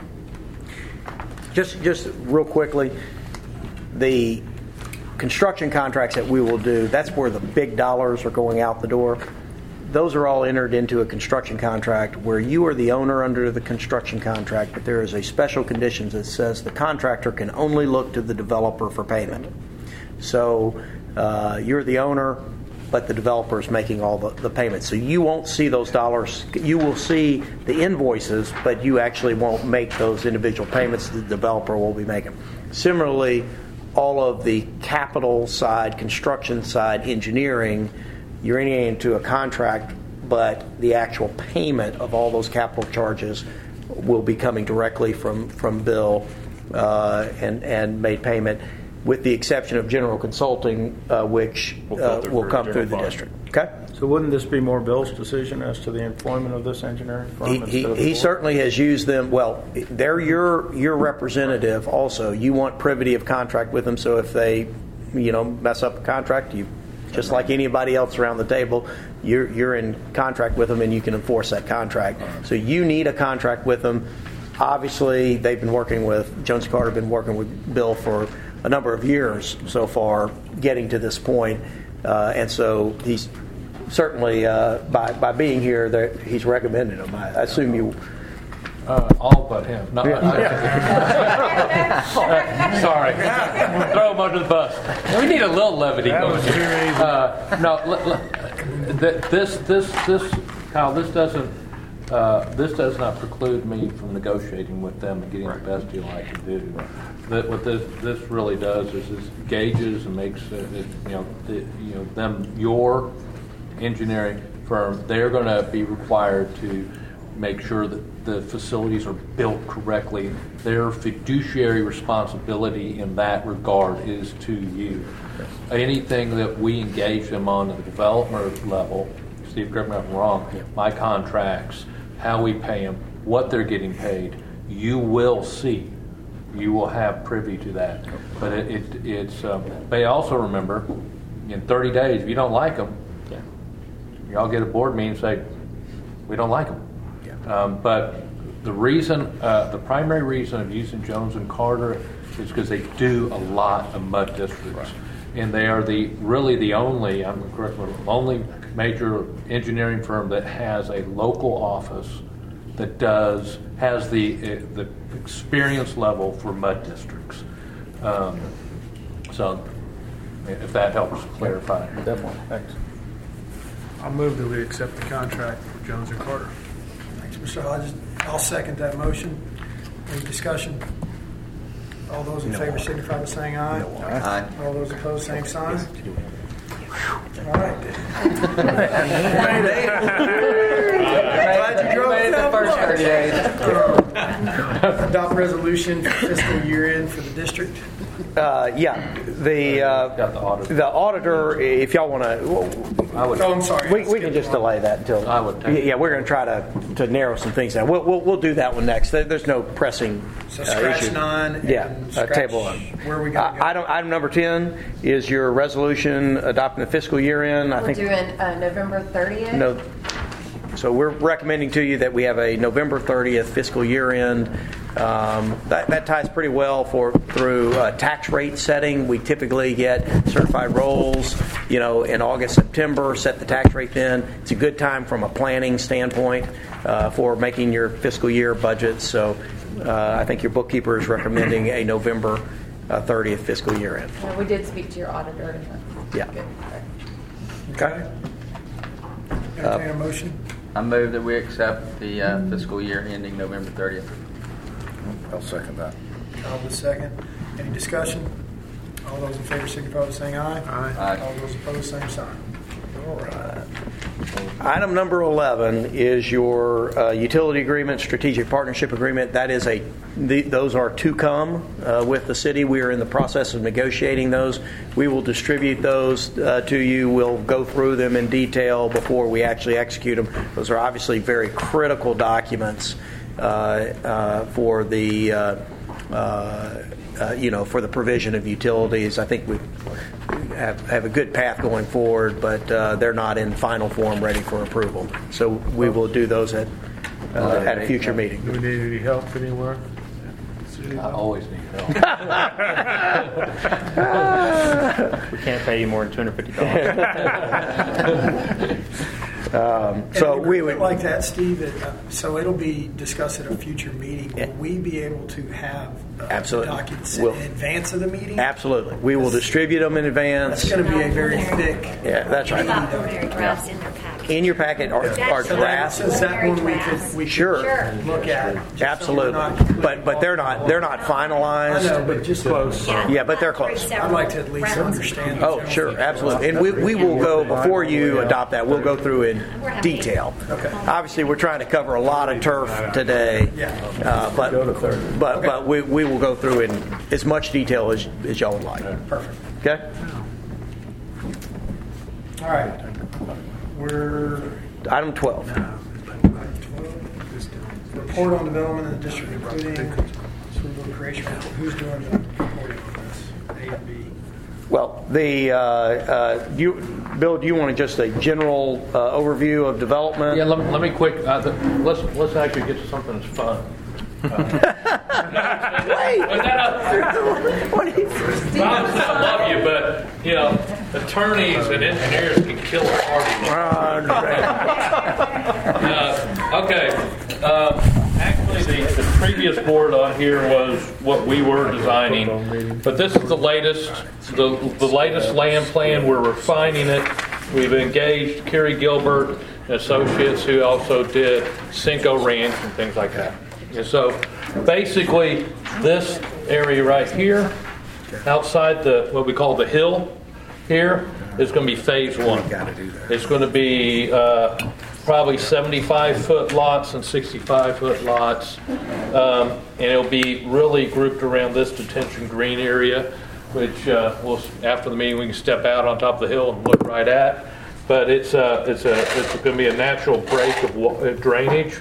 Just real quickly, the construction contracts that we will do, that's where the big dollars are going out the door. Those are all entered into a construction contract where you are the owner under the construction contract, but there is a special condition that says the contractor can only look to the developer for payment. So you're the owner, but the developer is making all the payments. So you won't see those dollars. You will see the invoices, but you actually won't make those individual payments. The developer will be making. Similarly, all of the capital side, construction side, engineering, you're entering into a contract, but the actual payment of all those capital charges will be coming directly from Bill and made payment, with the exception of general consulting, which will come through the district. Okay? So wouldn't this be more Bill's decision as to the employment of this engineering firm? He certainly has used them. Well, they're your representative also. You want privity of contract with them, so if they mess up a contract, you just like anybody else around the table, you're in contract with them and you can enforce that contract. So you need a contract with them. Obviously, they've been working with, Jones Carter been working with Bill for a number of years so far, getting to this point. And so he's certainly, by being here, he's recommended them. I assume you... all but him. No, sorry. Throw him under the bus. We need a little levity going here. Kyle, this does not preclude me from negotiating with them and getting the best deal I can do. What this really does is gauges and makes your engineering firm, they're going to be required to make sure that the facilities are built correctly. Their fiduciary responsibility in that regard is to you. Anything that we engage them on at the development level, Steve, correct me if I'm wrong, my contracts, how we pay them, what they're getting paid, you will see. You will have privy to that. But it's they also remember, in 30 days, if you don't like them, y'all get a board meeting and say, we don't like them. But the reason, the primary reason of using Jones and Carter is because they do a lot of mud districts, and they are really the only, I'm correct, only major engineering firm that has a local office that has the experience level for mud districts. So, if that helps clarify. Definitely. Thanks. I'll move that we accept the contract for Jones and Carter. So I'll second that motion. Any discussion? All those in favor signify by saying aye. Aye. All those opposed, same sign. All right. Glad you drove it the first 30 days. Adopt resolution for fiscal year end for the district. The auditor, if y'all want to, I'm sorry. We can just delay that until. I would. We're going to try to narrow some things down. We'll do that one next. There's no pressing So scratch issue. 9. And scratch, table 1. Where are we going to go? Item number 10 is your resolution adopting the fiscal year end. We're doing November 30th. No. So we're recommending to you that we have a November 30th fiscal year end. That ties pretty well through tax rate setting. We typically get certified rolls, in August, September, set the tax rate then. It's a good time from a planning standpoint for making your fiscal year budget. So I think your bookkeeper is recommending a November 30th fiscal year end. Yeah, we did speak to your auditor. Yeah. Good. Okay. Entertain a motion. I move that we accept the fiscal year ending November 30th. I'll second that. I'll the second. Any discussion? All those in favor signify by saying aye. Aye. All those opposed, same sign. All right. Item number 11 is your utility agreement, strategic partnership agreement. That is those are to come with the city. We are in the process of negotiating those. We will distribute those to you. We'll go through them in detail before we actually execute them. Those are obviously very critical documents for the for the provision of utilities. I think we have a good path going forward, but they're not in final form ready for approval. So we will do those at a future meeting. Do we need any help anywhere? I always need help. We can't pay you more than $250. So we would like that, Steve. So it'll be discussed at a future meeting. Will we be able to have absolutely documents in advance of the meeting? Absolutely, we will distribute them in advance. That's going to be a very thick. Yeah, that's right. Drafts in their package. In your packet are drafts. Is that one we sure look at? Absolutely, but they're not finalized. I know, but just close. Yeah, but they're close. I'd like to at least understand. Oh, sure, absolutely. And we will go, before you adopt that, we'll go through in detail. Okay. Obviously, we're trying to cover a lot of turf today, but we will go through in as much detail as y'all would like. Perfect. Okay? All right. We're Item 12. Report on development in the district, including Swivel creation. Who's doing the reporting on this? A and B. Well, Bill, do you want just a general overview of development? Yeah, let me quick. Let's actually get to something that's fun. Wait. I love you, but attorneys and engineers can kill a party. Okay. Actually, the previous board on here was what we were designing, but this is the latest. The latest land plan. We're refining it. We've engaged Kerry Gilbert and Associates, who also did Cinco Ranch and things like that. And so basically this area right here, outside what we call the hill here, is going to be phase one. It's going to be probably 75-foot lots and 65-foot lots. And it'll be really grouped around this detention green area, which after the meeting we can step out on top of the hill and look right at. But it's going to be a natural break of drainage.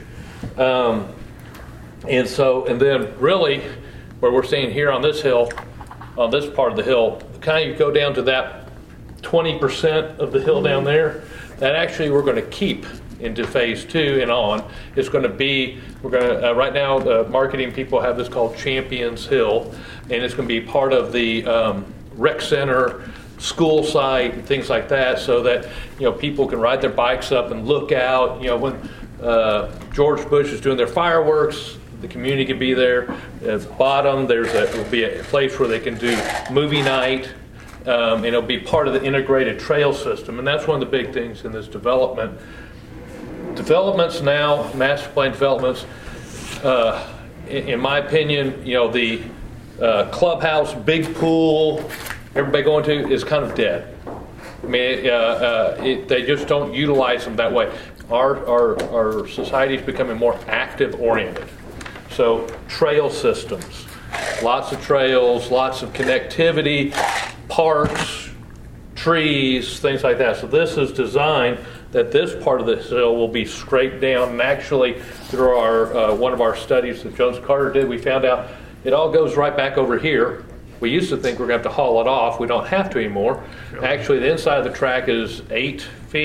And then really, where we're seeing here on this hill, on this part of the hill, kind of go down to that 20% of the hill down there, that actually we're going to keep into phase 2 and on. It's going to be, right now the marketing people have this called Champions Hill, and it's going to be part of the rec center, school site, and things like that, so that people can ride their bikes up and look out. When George Bush is doing their fireworks, the community can be there. At the bottom, will be a place where they can do movie night, and it'll be part of the integrated trail system. And that's one of the big things in this development. Developments now, master plan developments, in my opinion, the clubhouse, big pool, everybody going to is kind of dead. I mean, they just don't utilize them that way. Our society is becoming more active oriented. So trail systems, lots of trails, lots of connectivity, parks, trees, things like that. So this is designed that this part of the hill will be scraped down. And actually, through our one of our studies that Jones Carter did, we found out it all goes right back over here. We used to think we're going to have to haul it off. We don't have to anymore. Actually, the inside of the track is 9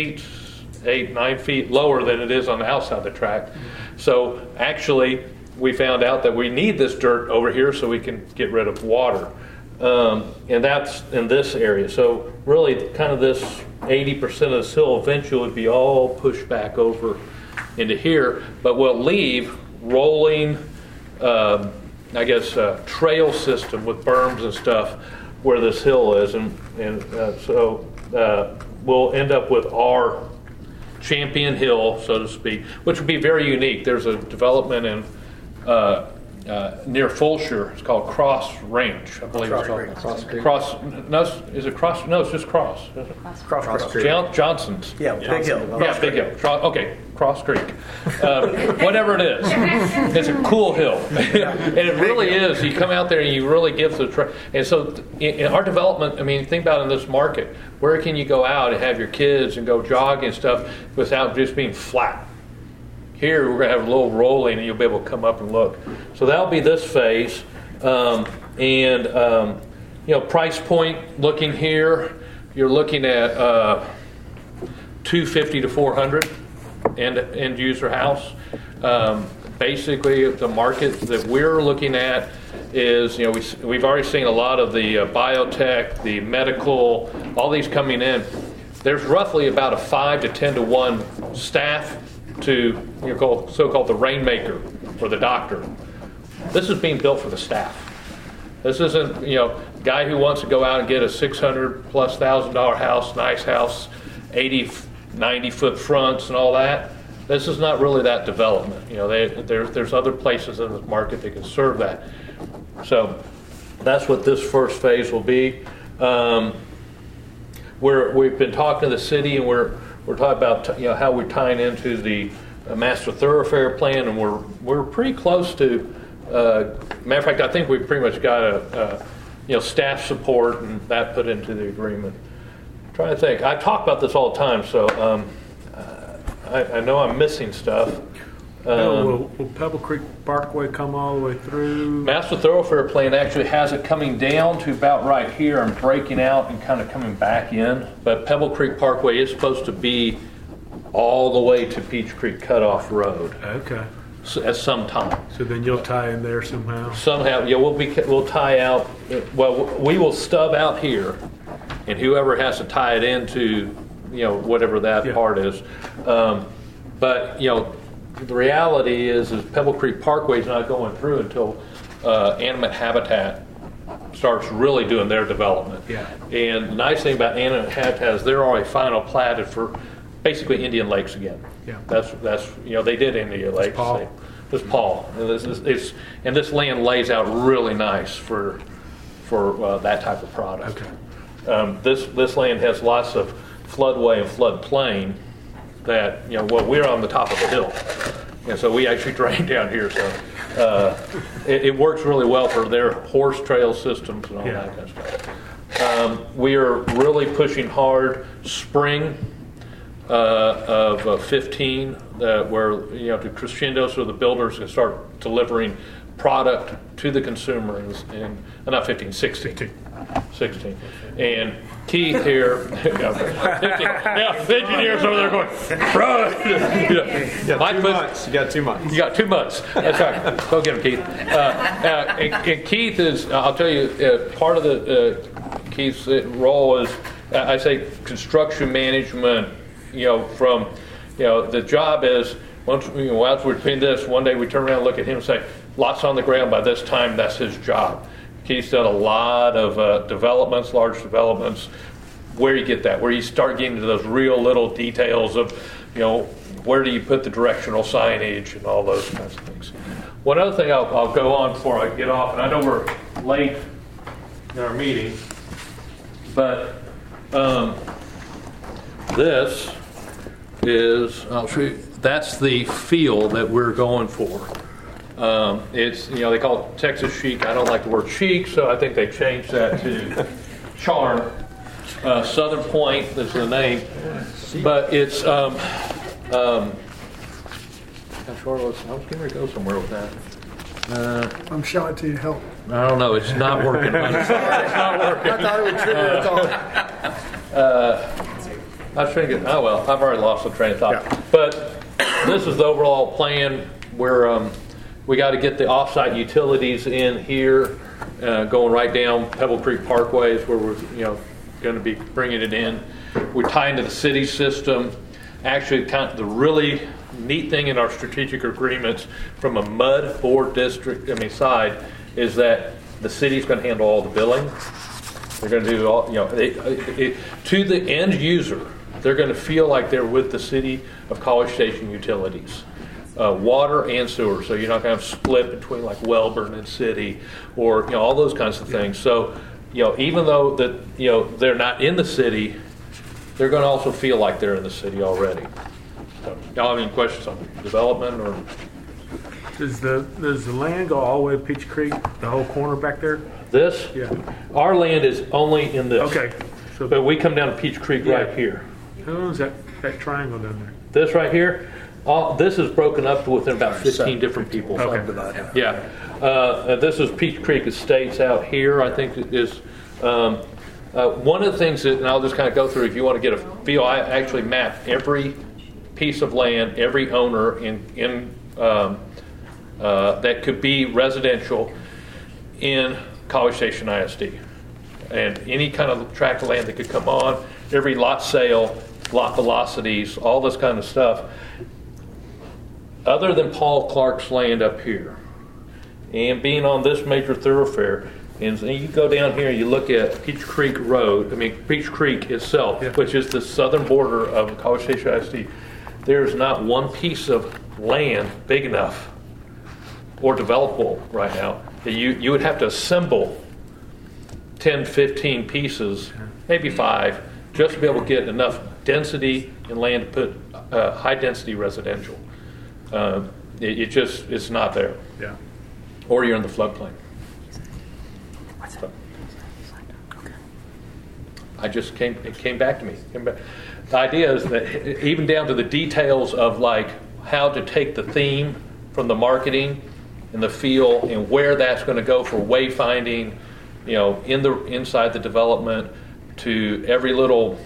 feet lower than it is on the outside of the track. So actually, we found out that we need this dirt over here so we can get rid of water. And that's in this area. So really, kind of this 80% of this hill eventually would be all pushed back over into here. But we'll leave rolling, trail system with berms and stuff where this hill is. So we'll end up with our Champion Hill, so to speak, which would be very unique. There's a development in near Fulshire. It's called Cross Ranch, I believe it's called. Cross. No, is it Cross? No, it's just Cross. Cross Creek. Johnson's. Yeah, Big Hill. Yeah, Big Hill. Okay, Cross Creek. Whatever it is, it's a cool hill, and it really is. You come out there and you really get the. And so, in our development, I mean, think about in this market, where can you go out and have your kids and go jogging and stuff without just being flat? Here we're going to have a little rolling and you'll be able to come up and look. So that'll be this phase. Price point looking here, you're looking at $250 to $400 end user house. Basically, the market that we're looking at is, we've already seen a lot of the biotech, the medical, all these coming in. There's roughly about a 5 to 10 to 1 staff to so-called the rainmaker or the doctor. This is being built for the staff. This isn't, guy who wants to go out and get a $600,000+ house, nice house, 80, 90-foot fronts and all that. This is not really that development. There's other places in the market that can serve that. So that's what this first phase will be. We've been talking to the city, and we're talking about how we're tying into the master thoroughfare plan, and we're pretty close to. Matter of fact, I think we've pretty much got a staff support and that put into the agreement. I'm trying to think. I talk about this all the time, so I know I'm missing stuff. Will Pebble Creek Parkway come all the way through? Master thoroughfare plan actually has it coming down to about right here and breaking out and kind of coming back in. But Pebble Creek Parkway is supposed to be all the way to Peach Creek Cutoff Road. Okay. At some time. So then you'll tie in there somehow? Somehow, yeah, we'll tie out. Well, we will stub out here, and whoever has to tie it into, whatever that part is. But the reality is Pebble Creek Parkway is not going through until Animate Habitat starts really doing their development. Yeah. And the nice thing about Animate Habitat is they're already final platted for basically Indian Lakes again. Yeah. That's they did Indian Lakes. It's Paul. And this land lays out really nice for that type of product. Okay. This land has lots of floodway and floodplain that we're on the top of the hill, and so we actually drain down here. So it works really well for their horse trail systems and all that kind of stuff. We are really pushing hard spring of 15, where to crescendo, so the builders can start delivering product to the consumer in not 15, 16. And Keith here, engineers over there going, run! You got 2 months. You got 2 months. That's right. Go get him, Keith. And Keith is, I'll tell you, part of Keith's role is, I say, construction management. From the job is once we're doing this, one day we turn around and look at him and say, lots on the ground by this time. That's his job. He's done a lot of developments, large developments. Where you get that, where you start getting to those real little details of, where do you put the directional signage and all those kinds of things. One other thing I'll go on before I get off, and I know we're late in our meeting, but this is, I'll show you, that's the feel that we're going for. It's, they call it Texas chic. I don't like the word chic, so I think they changed that to charm. Southern Point is the name, but it's I was going to go somewhere with that. I'm showing it to you. Help. I don't know. It's not working. I'm sorry, it's not working. I thought it would trigger a thought. I was thinking, oh well, I've already lost the train of thought. Yeah. But this is the overall plan. Where we got to get the off-site utilities in here, going right down Pebble Creek Parkway is where we're going to be bringing it in. We're tying to the city system. Actually, kind of the really neat thing in our strategic agreements from a mud board side is that the city's going to handle all the billing. They're going to do all, to the end user. They're going to feel like they're with the city of College Station Utilities, water and sewer. So you're not going to have split between like Wellborn and City, or all those kinds of things. So even though that they're not in the city, they're going to also feel like they're in the city already. So, y'all have any questions on development or? Does the land go all the way to Peach Creek, the whole corner back there? This? Yeah. Our land is only in this. Okay. But we come down to Peach Creek right here. How long is that triangle down there? This right here, This is broken up within about 15 different people. Subdivided. Yeah. This is Peach Creek Estates out here, I think it is. One of the things that, and I'll just kind of go through if you want to get a feel, I actually mapped every piece of land, every owner in that could be residential in College Station ISD. And any kind of tract of land that could come on, every lot sale, lot velocities, all this kind of stuff. Other than Paul Clark's land up here, and being on this major thoroughfare, and you go down here and you look at Peach Creek Road, Peach Creek itself, which is the southern border of College Station ISD, there's not one piece of land big enough or developable right now that you would have to assemble 10, 15 pieces, maybe 5, just to be able to get enough density in land to put high density residential. It's not there. Yeah. Or you're in the floodplain. It came back to me. The idea is that even down to the details of like how to take the theme from the marketing and the feel and where that's going to go for wayfinding, inside the development, to every little,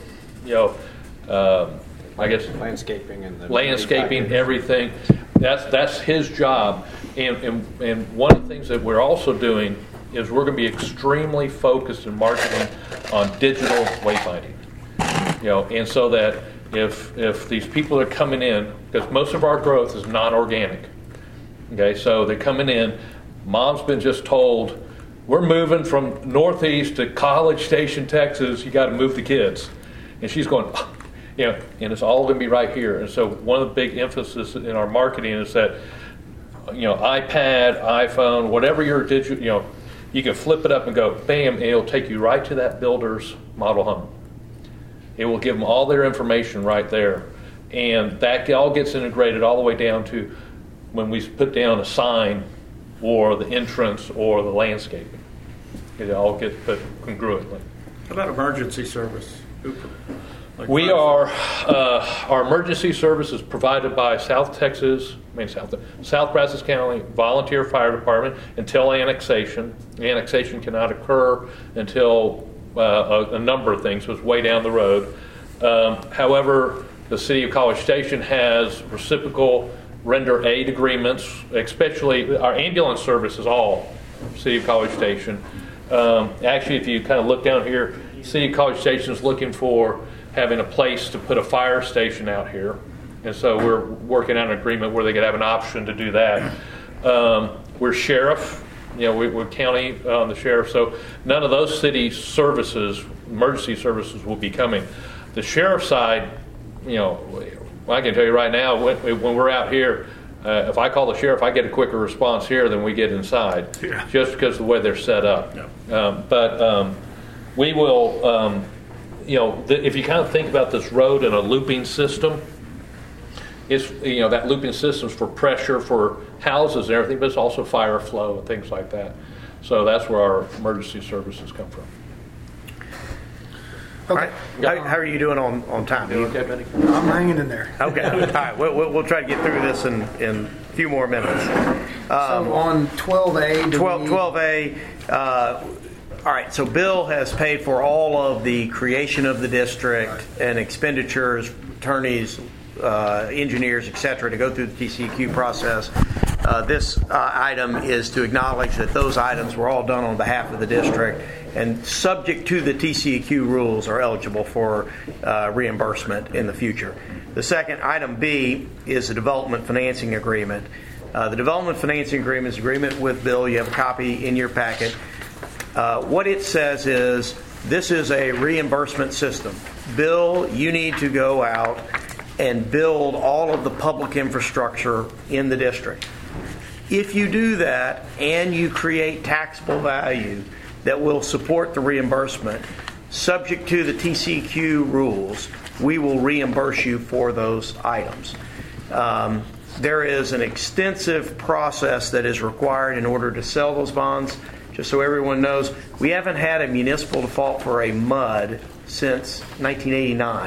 I guess landscaping, everything. That's his job. And one of the things that we're also doing is we're going to be extremely focused in marketing on digital wayfinding. And so that if these people are coming in, because most of our growth is non-organic. Okay, so they're coming in. Mom's been just told, we're moving from Northeast to College Station, Texas. You got to move the kids, and she's going, and it's all going to be right here. And so one of the big emphasis in our marketing is that, iPad, iPhone, whatever your digital, you can flip it up and go, bam, and it'll take you right to that builder's model home. It will give them all their information right there. And that all gets integrated all the way down to when we put down a sign or the entrance or the landscaping. It all gets put congruently. How about emergency service? Our emergency service is provided by South Brazos County Volunteer Fire Department until annexation. Annexation cannot occur until a number of things was way down the road. However, the City of College Station has reciprocal render aid agreements, especially our ambulance service is all City of College Station. Actually, if you kind of look down here, City of College Station is looking for having a place to put a fire station out here. And so we're working on an agreement where they could have an option to do that. We're sheriff, we're county on the sheriff, so none of those city services, emergency services, will be coming. The sheriff side, I can tell you right now, when we're out here, if I call the sheriff, I get a quicker response here than we get inside, just because of the way they're set up. But we will, if you kind of think about this road in a looping system, it's, that looping system's for pressure for houses and everything, but it's also fire flow and things like that. So that's where our emergency services come from. Okay. How are you doing on time? Are you okay, Benny? I'm hanging in there. Okay. All right. We'll try to get through this in a few more minutes. So on 12A, 12A. All right. So Bill has paid for all of the creation of the district and expenditures, attorneys, engineers, etc., to go through the TCEQ process. This item is to acknowledge that those items were all done on behalf of the district and subject to the TCEQ rules are eligible for reimbursement in the future. The second, item B, is a development financing agreement. The development financing agreement is an agreement with Bill. You have a copy in your packet. What it says is this is a reimbursement system. Bill, you need to go out and build all of the public infrastructure in the district. If you do that and you create taxable value that will support the reimbursement, subject to the TCEQ rules, we will reimburse you for those items. There is an extensive process that is required in order to sell those bonds. Just so everyone knows, we haven't had a municipal default for a MUD since 1989.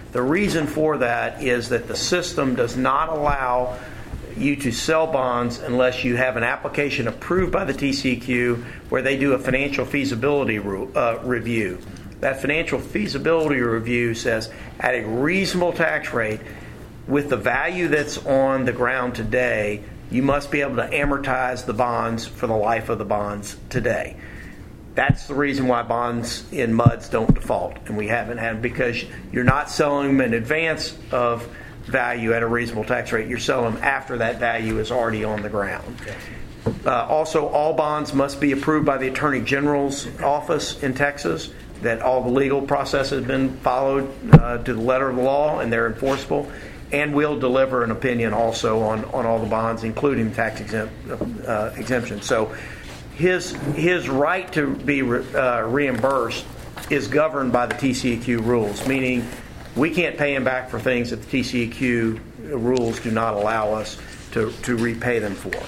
The reason for that is that the system does not allow you to sell bonds unless you have an application approved by the TCEQ where they do a financial feasibility review. That financial feasibility review says at a reasonable tax rate, with the value that's on the ground today, you must be able to amortize the bonds for the life of the bonds today. That's the reason why bonds in MUDs don't default, and we haven't had, because you're not selling them in advance of value at a reasonable tax rate. You're selling them after that value is already on the ground. Also, all bonds must be approved by the Attorney General's office in Texas, that all the legal process has been followed to the letter of the law and they're enforceable. And we'll deliver an opinion also on all the bonds, including tax exemption. So his right to be reimbursed is governed by the TCEQ rules, meaning we can't pay him back for things that the TCEQ rules do not allow us to repay them for.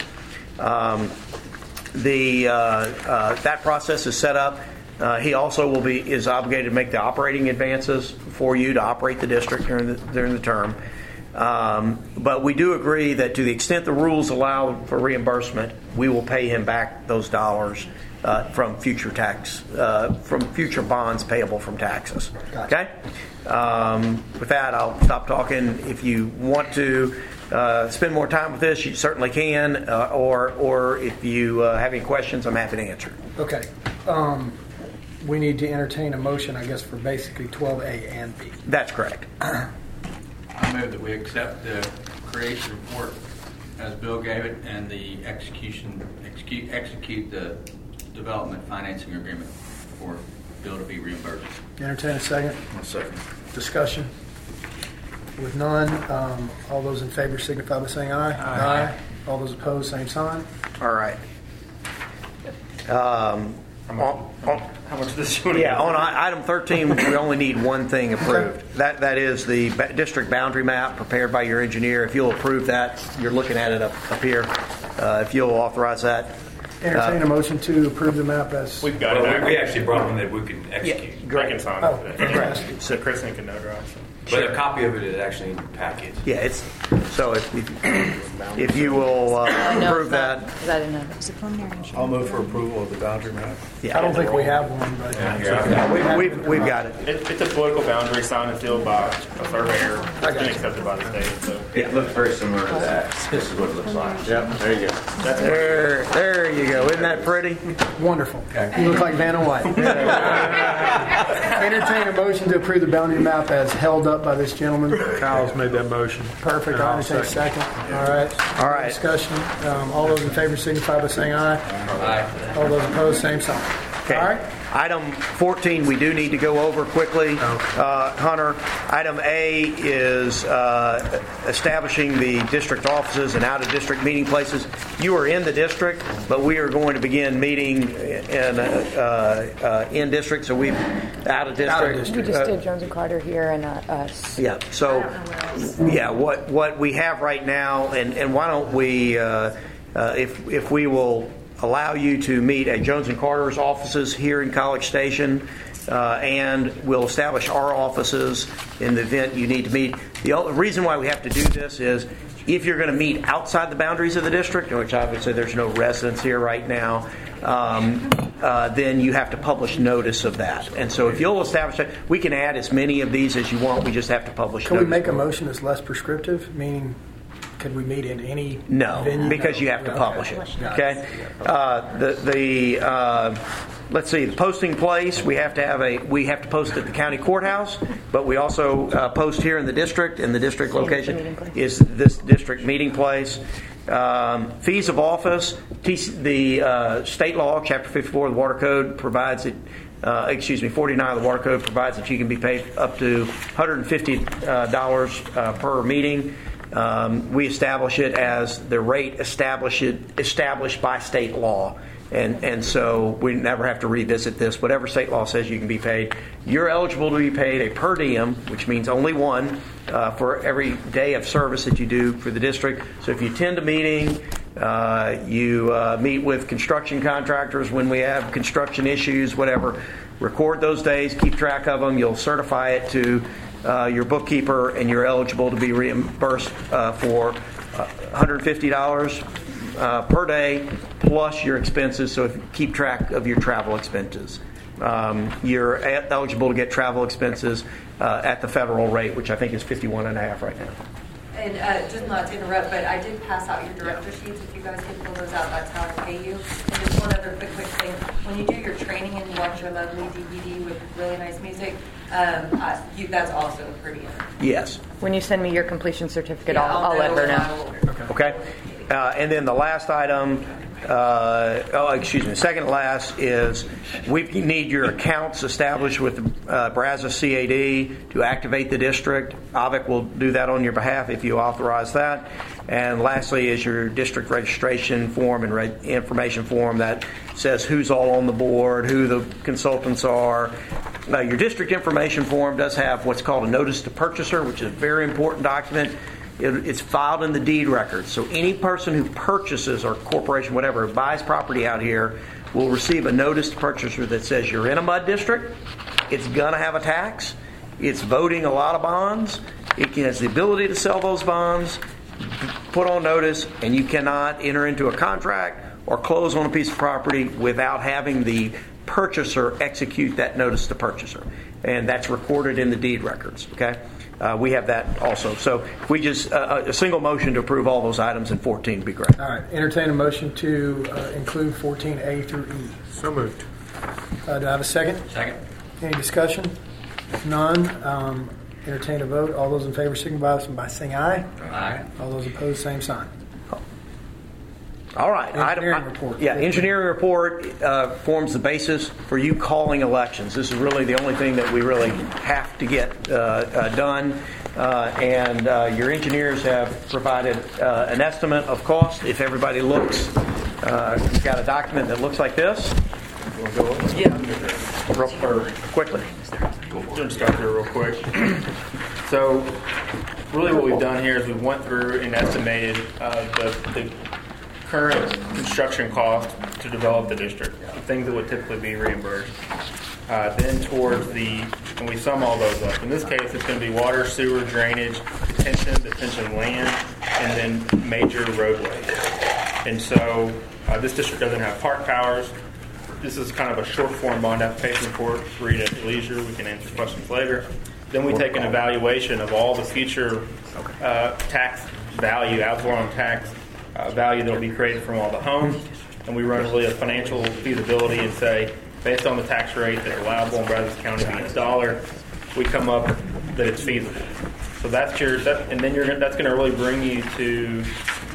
That process is set up. He also is obligated to make the operating advances for you to operate the district during the term. But we do agree that to the extent the rules allow for reimbursement, we will pay him back those dollars from future bonds payable from taxes. Okay. With that, I'll stop talking. If you want to spend more time with this, you certainly can. Or if you have any questions, I'm happy to answer. Okay. We need to entertain a motion, I guess, for basically 12A and B. That's correct. I move that we accept the creation report as Bill gave it and the execute the development financing agreement for Bill to be reimbursed. Entertain a second. A second. Discussion. With none, all those in favor signify by saying aye. Aye. All those opposed, same sign. All right. How much of this you want to on item 13, we only need one thing approved. That is the district boundary map prepared by your engineer. If you'll approve that, you're looking at it up here. If you'll authorize that. Entertain a motion to approve the map as... We've got it. We actually brought one that we can execute. Yeah, great. I can sign it today. Fantastic. So Kristen can notarize. But a copy of it is actually in the packet. Yeah, it's so. If you will approve that, I didn't know. It's a preliminary. I'll move for approval of the boundary map. Yeah, I don't think we have one, but we've got it. It's a political boundary signed and sealed by a surveyor. It's been accepted by the state. So It looks very similar to that. This is what it looks like. Yep, there you go. There you go. Isn't that pretty? wonderful. You look like Vanna White. Entertain a motion to approve the boundary map as held up by this gentleman. Kyle's made that motion. Perfect. I'll entertain a second. All right. Discussion. All those in favor signify by saying aye. Aye. All those opposed, same sign. Okay. All right. Item 14, we do need to go over quickly, Hunter. Item A is establishing the district offices and out-of-district meeting places. You are in the district, but we are going to begin meeting in district, so we've out-of-district. We just did Jones and Carter here and us. Yeah. So, yeah, what we have right now, and why don't we, if we will allow you to meet at Jones and Carter's offices here in College Station, and we'll establish our offices in the event you need to meet. The reason why we have to do this is if you're going to meet outside the boundaries of the district, which obviously there's no residents here right now, then you have to publish notice of that. And so if you'll establish that, we can add as many of these as you want. We just have to publish Can notice. we make a motion that's less prescriptive, meaning could we meet in any venue? Because you have to publish it. Okay. Let's see. The posting place, we have to post at the county courthouse, but we also post here in the district. And the district location is this district meeting place. Fees of office. The state law, Chapter 54 of the Water Code provides it. 49 of the Water Code provides that you can be paid up to $150 per meeting. We establish it as the rate established by state law. And so we never have to revisit this. Whatever state law says you can be paid. You're eligible to be paid a per diem, which means only one, for every day of service that you do for the district. So if you attend a meeting, you meet with construction contractors when we have construction issues, whatever, record those days, keep track of them. You'll certify it to your bookkeeper, and you're eligible to be reimbursed for $150 per day plus your expenses. So if you keep track of your travel expenses, you're eligible to get travel expenses at the federal rate, which I think is 51.5 right now. And just not to interrupt, but I did pass out your director sheets. If you guys can fill those out, that's how I pay you. And just one other quick thing. When you do your training and you watch your lovely DVD with really nice music, that's also per diem. Yes. When you send me your completion certificate, Yeah, I'll let her know. Okay. And then the last item, second to last is we need your accounts established with Brazos CAD to activate the district. AVIC will do that on your behalf if you authorize that. And lastly is your district registration form and information form that says who's all on the board, who the consultants are. Now, your district information form does have what's called a notice to purchaser, which is a very important document. It's filed in the deed records. So any person who purchases, or corporation, whatever, buys property out here will receive a notice to purchaser that says you're in a MUD district, it's going to have a tax, it's voting a lot of bonds, it has the ability to sell those bonds, put on notice, and you cannot enter into a contract or close on a piece of property without having the purchaser execute that notice to purchaser. And that's recorded in the deed records, okay? We have that also. So if we just, a single motion to approve all those items in 14 would be great. All right. Entertain a motion to include 14A through E. So moved. Do I have a second? Second. Any discussion? If none, entertain a vote. All those in favor signify by saying aye. Aye. All those opposed, same sign. All right. Engineering report. Yeah, engineering report forms the basis for you calling elections. This is really the only thing that we really have to get done. And your engineers have provided an estimate of cost. If everybody looks, you've got a document that looks like this. Yeah. Quickly. Jim, start there real quick. So, really, what we've done here is we went through and estimated the current construction cost to develop the district, things that would typically be reimbursed. Then towards when we sum all those up, in this case, it's going to be water, sewer, drainage, detention land, and then major roadways. And so this district doesn't have park powers. This is kind of a short form bond application report. Read it at your leisure. We can answer questions later. Then we take an evaluation of all the future tax value, ad valorem tax value that will be created from all the homes, and we run really a financial feasibility and say, based on the tax rate that's allowable in Brazos County being $1, we come up that it's feasible. So that's and then that's going to really bring you to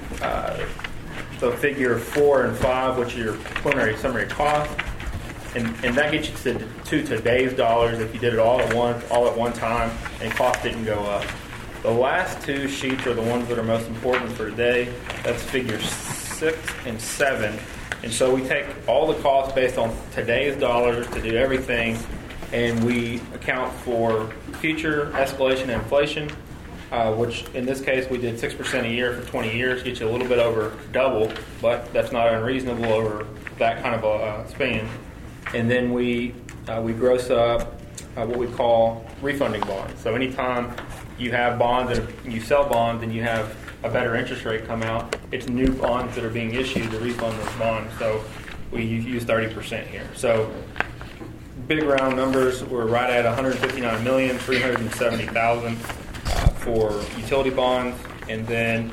the figure 4 and 5, which are your preliminary summary cost, and that gets you to today's dollars if you did it all at one time, and cost didn't go up. The last two sheets are the ones that are most important for today. That's figures 6 and 7. And so we take all the costs based on today's dollars to do everything, and we account for future escalation and inflation, which in this case we did 6% a year for 20 years, gets you a little bit over double, but that's not unreasonable over that kind of a span. And then we gross up what we call refunding bonds. So anytime you have bonds and you sell bonds and you have a better interest rate come out, it's new bonds that are being issued to refund those bonds. So we use 30% here. So big round numbers, we're right at $159,370,000 for utility bonds, and then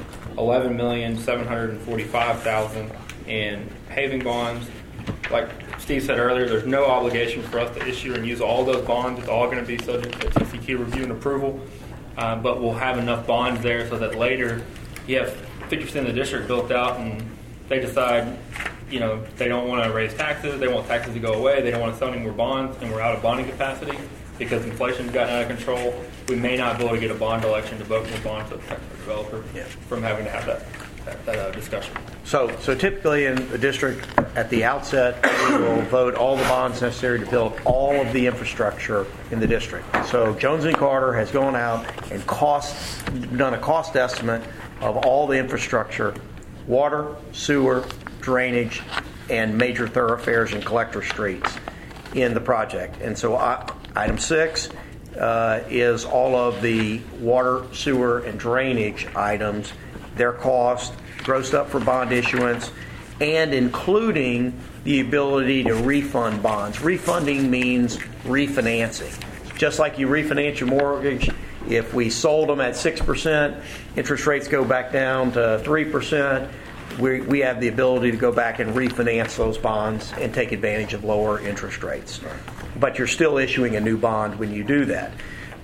$11,745,000 in paving bonds. Like Steve said earlier, there's no obligation for us to issue and use all those bonds. It's all going to be subject to TCQ review and approval. But we'll have enough bonds there so that later you have 50% of the district built out and they decide, they don't want to raise taxes, they want taxes to go away, they don't want to sell any more bonds, and we're out of bonding capacity because inflation's gotten out of control. We may not be able to get a bond election to vote more bonds to protect the developer from having to have that discussion. So typically in the district, at the outset, we will vote all the bonds necessary to build all of the infrastructure in the district. So Jones and Carter has gone out and done a cost estimate of all the infrastructure, water, sewer, drainage, and major thoroughfares and collector streets in the project. And so item 6 is all of the water, sewer, and drainage items, their cost, grossed up for bond issuance, and including the ability to refund bonds. Refunding means refinancing. Just like you refinance your mortgage, if we sold them at 6%, interest rates go back down to 3%, we have the ability to go back and refinance those bonds and take advantage of lower interest rates. But you're still issuing a new bond when you do that.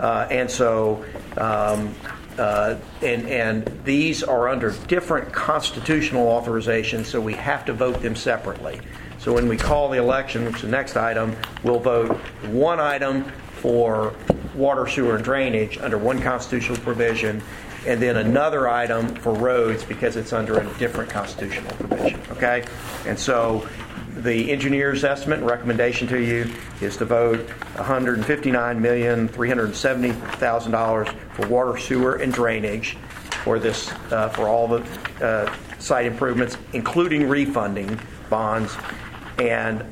And these are under different constitutional authorizations, so we have to vote them separately. So when we call the election, which is the next item, we'll vote one item for water, sewer, and drainage under one constitutional provision, and then another item for roads because it's under a different constitutional provision. Okay? And so the engineer's estimate and recommendation to you is to vote $159,370,000 for water, sewer, and drainage for this for all the site improvements, including refunding bonds, and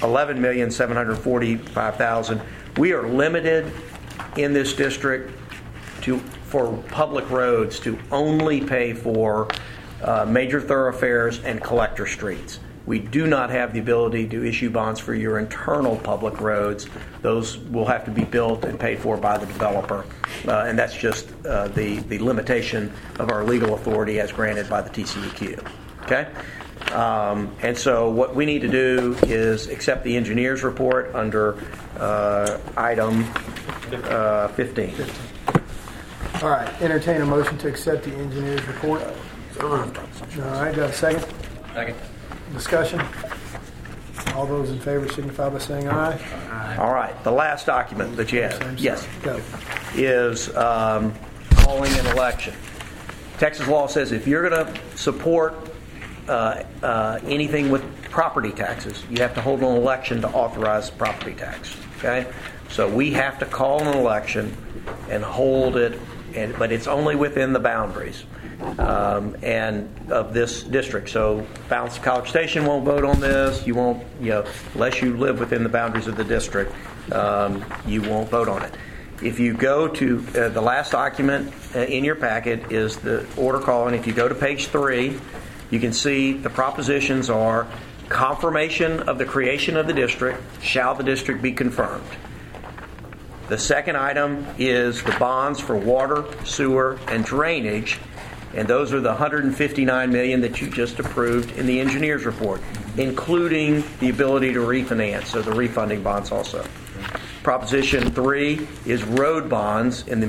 $11,745,000. We are limited in this district for public roads to only pay for major thoroughfares and collector streets. We do not have the ability to issue bonds for your internal public roads. Those will have to be built and paid for by the developer. And that's just the limitation of our legal authority as granted by the TCEQ. Okay? And so what we need to do is accept the engineer's report under item 15. All right, entertain a motion to accept the engineer's report. All right, got a second? Second. Discussion? All those in favor signify by saying aye. Aye. All right, the last document that you have, yes, Go. is calling an election. Texas law says if you're going to support anything with property taxes, you have to hold an election to authorize property tax. Okay, so we have to call an election and hold it, but it's only within the boundaries and of this district. So Bounce College Station won't vote on this. You won't, unless you live within the boundaries of the district, you won't vote on it. If you go to the last document in your packet is the order calling. If you go to page 3, you can see the propositions are confirmation of the creation of the district. Shall the district be confirmed? The second item is the bonds for water, sewer, and drainage, and those are the $159 million that you just approved in the engineer's report, including the ability to refinance, so the refunding bonds also. Proposition 3 is road bonds in the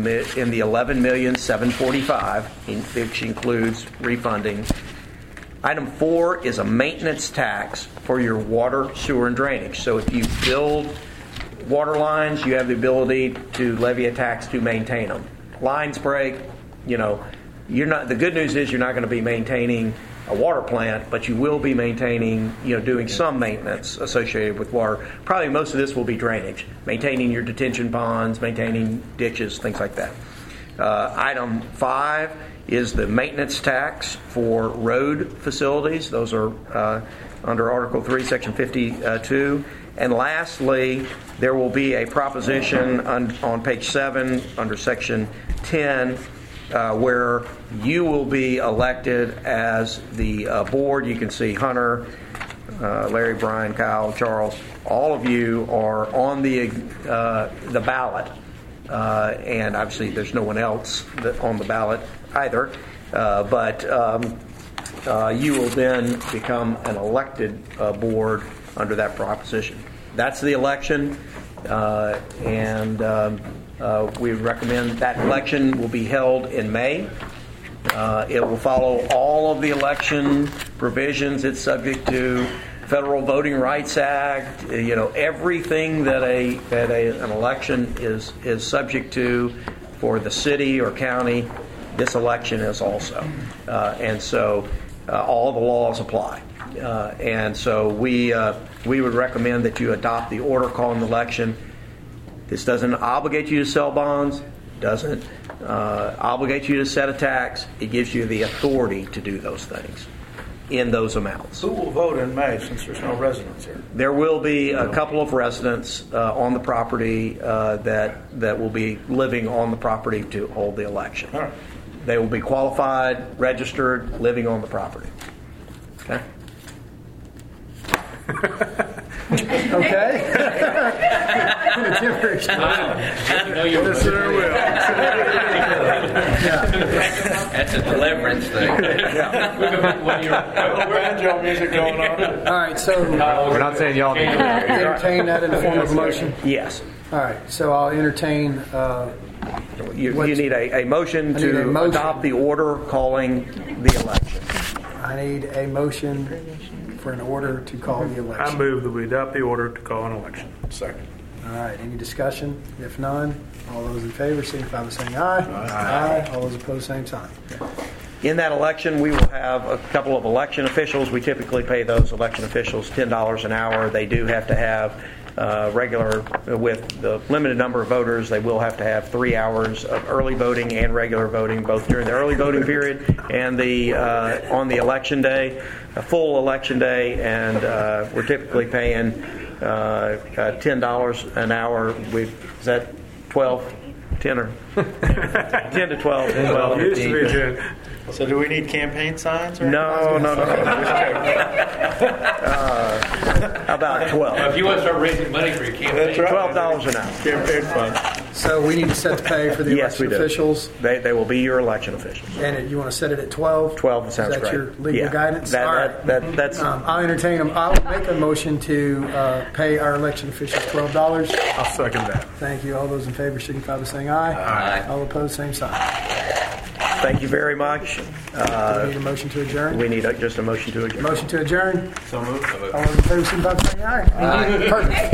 $11,745,000, which includes refunding. Item 4 is a maintenance tax for your water, sewer, and drainage. So if you build water lines, you have the ability to levy a tax to maintain them. Lines break, you're not. The good news is you're not going to be maintaining a water plant, but you will be maintaining, doing some maintenance associated with water. Probably most of this will be drainage, maintaining your detention ponds, maintaining ditches, things like that. Item 5 is the maintenance tax for road facilities. Those are under Article 3, Section 52. And lastly, there will be a proposition on page 7 under Section 10 where you will be elected as the board. You can see Hunter, Larry, Brian, Kyle, Charles. All of you are on the ballot. And obviously there's no one else on the ballot either. But you will then become an elected board under that proposition. That's the election, and we recommend that election will be held in May. It will follow all of the election provisions. It's subject to Federal Voting Rights Act. Everything that an election is subject to for the city or county, this election is also, and so all the laws apply. And so we would recommend that you adopt the order calling the election. This doesn't obligate you to sell bonds, doesn't obligate you to set a tax. It gives you the authority to do those things. in those amounts. Who will vote in May since there's no residents here? There will be a couple of residents on the property that will be living on the property to hold the election. All right. They will be qualified, registered, living on the property. Okay? Okay. Yes, sir, will. That's a deliverance thing. Banjo music going on. All right, so We're not saying y'all need to. entertain that in the form of a motion. Yes. All right, so I'll entertain. You need a motion I need a to motion. adopt the order calling the election. I need a motion for an order to call the I election. move that we adopt the order to call an election. Second. All right, any discussion? If none, all those in favor signify by saying aye. Aye. All those opposed, same sign. In that election, we will have a couple of election officials. We typically pay those election officials $10 an hour. They do have to have regular, with the limited number of voters, they will have to have 3 hours of early voting and regular voting, both during the early voting period and on the election day, a full election day, and we're typically paying $10 an hour. Is that 12? 10 or 10 to 12. 12 Used to be 15. good. So do we need campaign signs? Or No. How about 12? If you want to start raising money for your campaign, That's right. $12 an hour. Campaign fund. So we need to set the pay for the Yes, we election do. officials. They will be your election officials. And you want to set it at 12? 12 sounds Is that great. your legal Yeah. guidance? All right. That's I'll entertain them. I'll make a motion to pay our election officials $12. I'll second that. Thank you. All those in favor signify by saying aye. Aye. All opposed, same sign. thank you very much. Do we need a motion to adjourn? We need just a motion to adjourn. Motion to adjourn. So moved. All those in favor signify by saying aye. Perfect.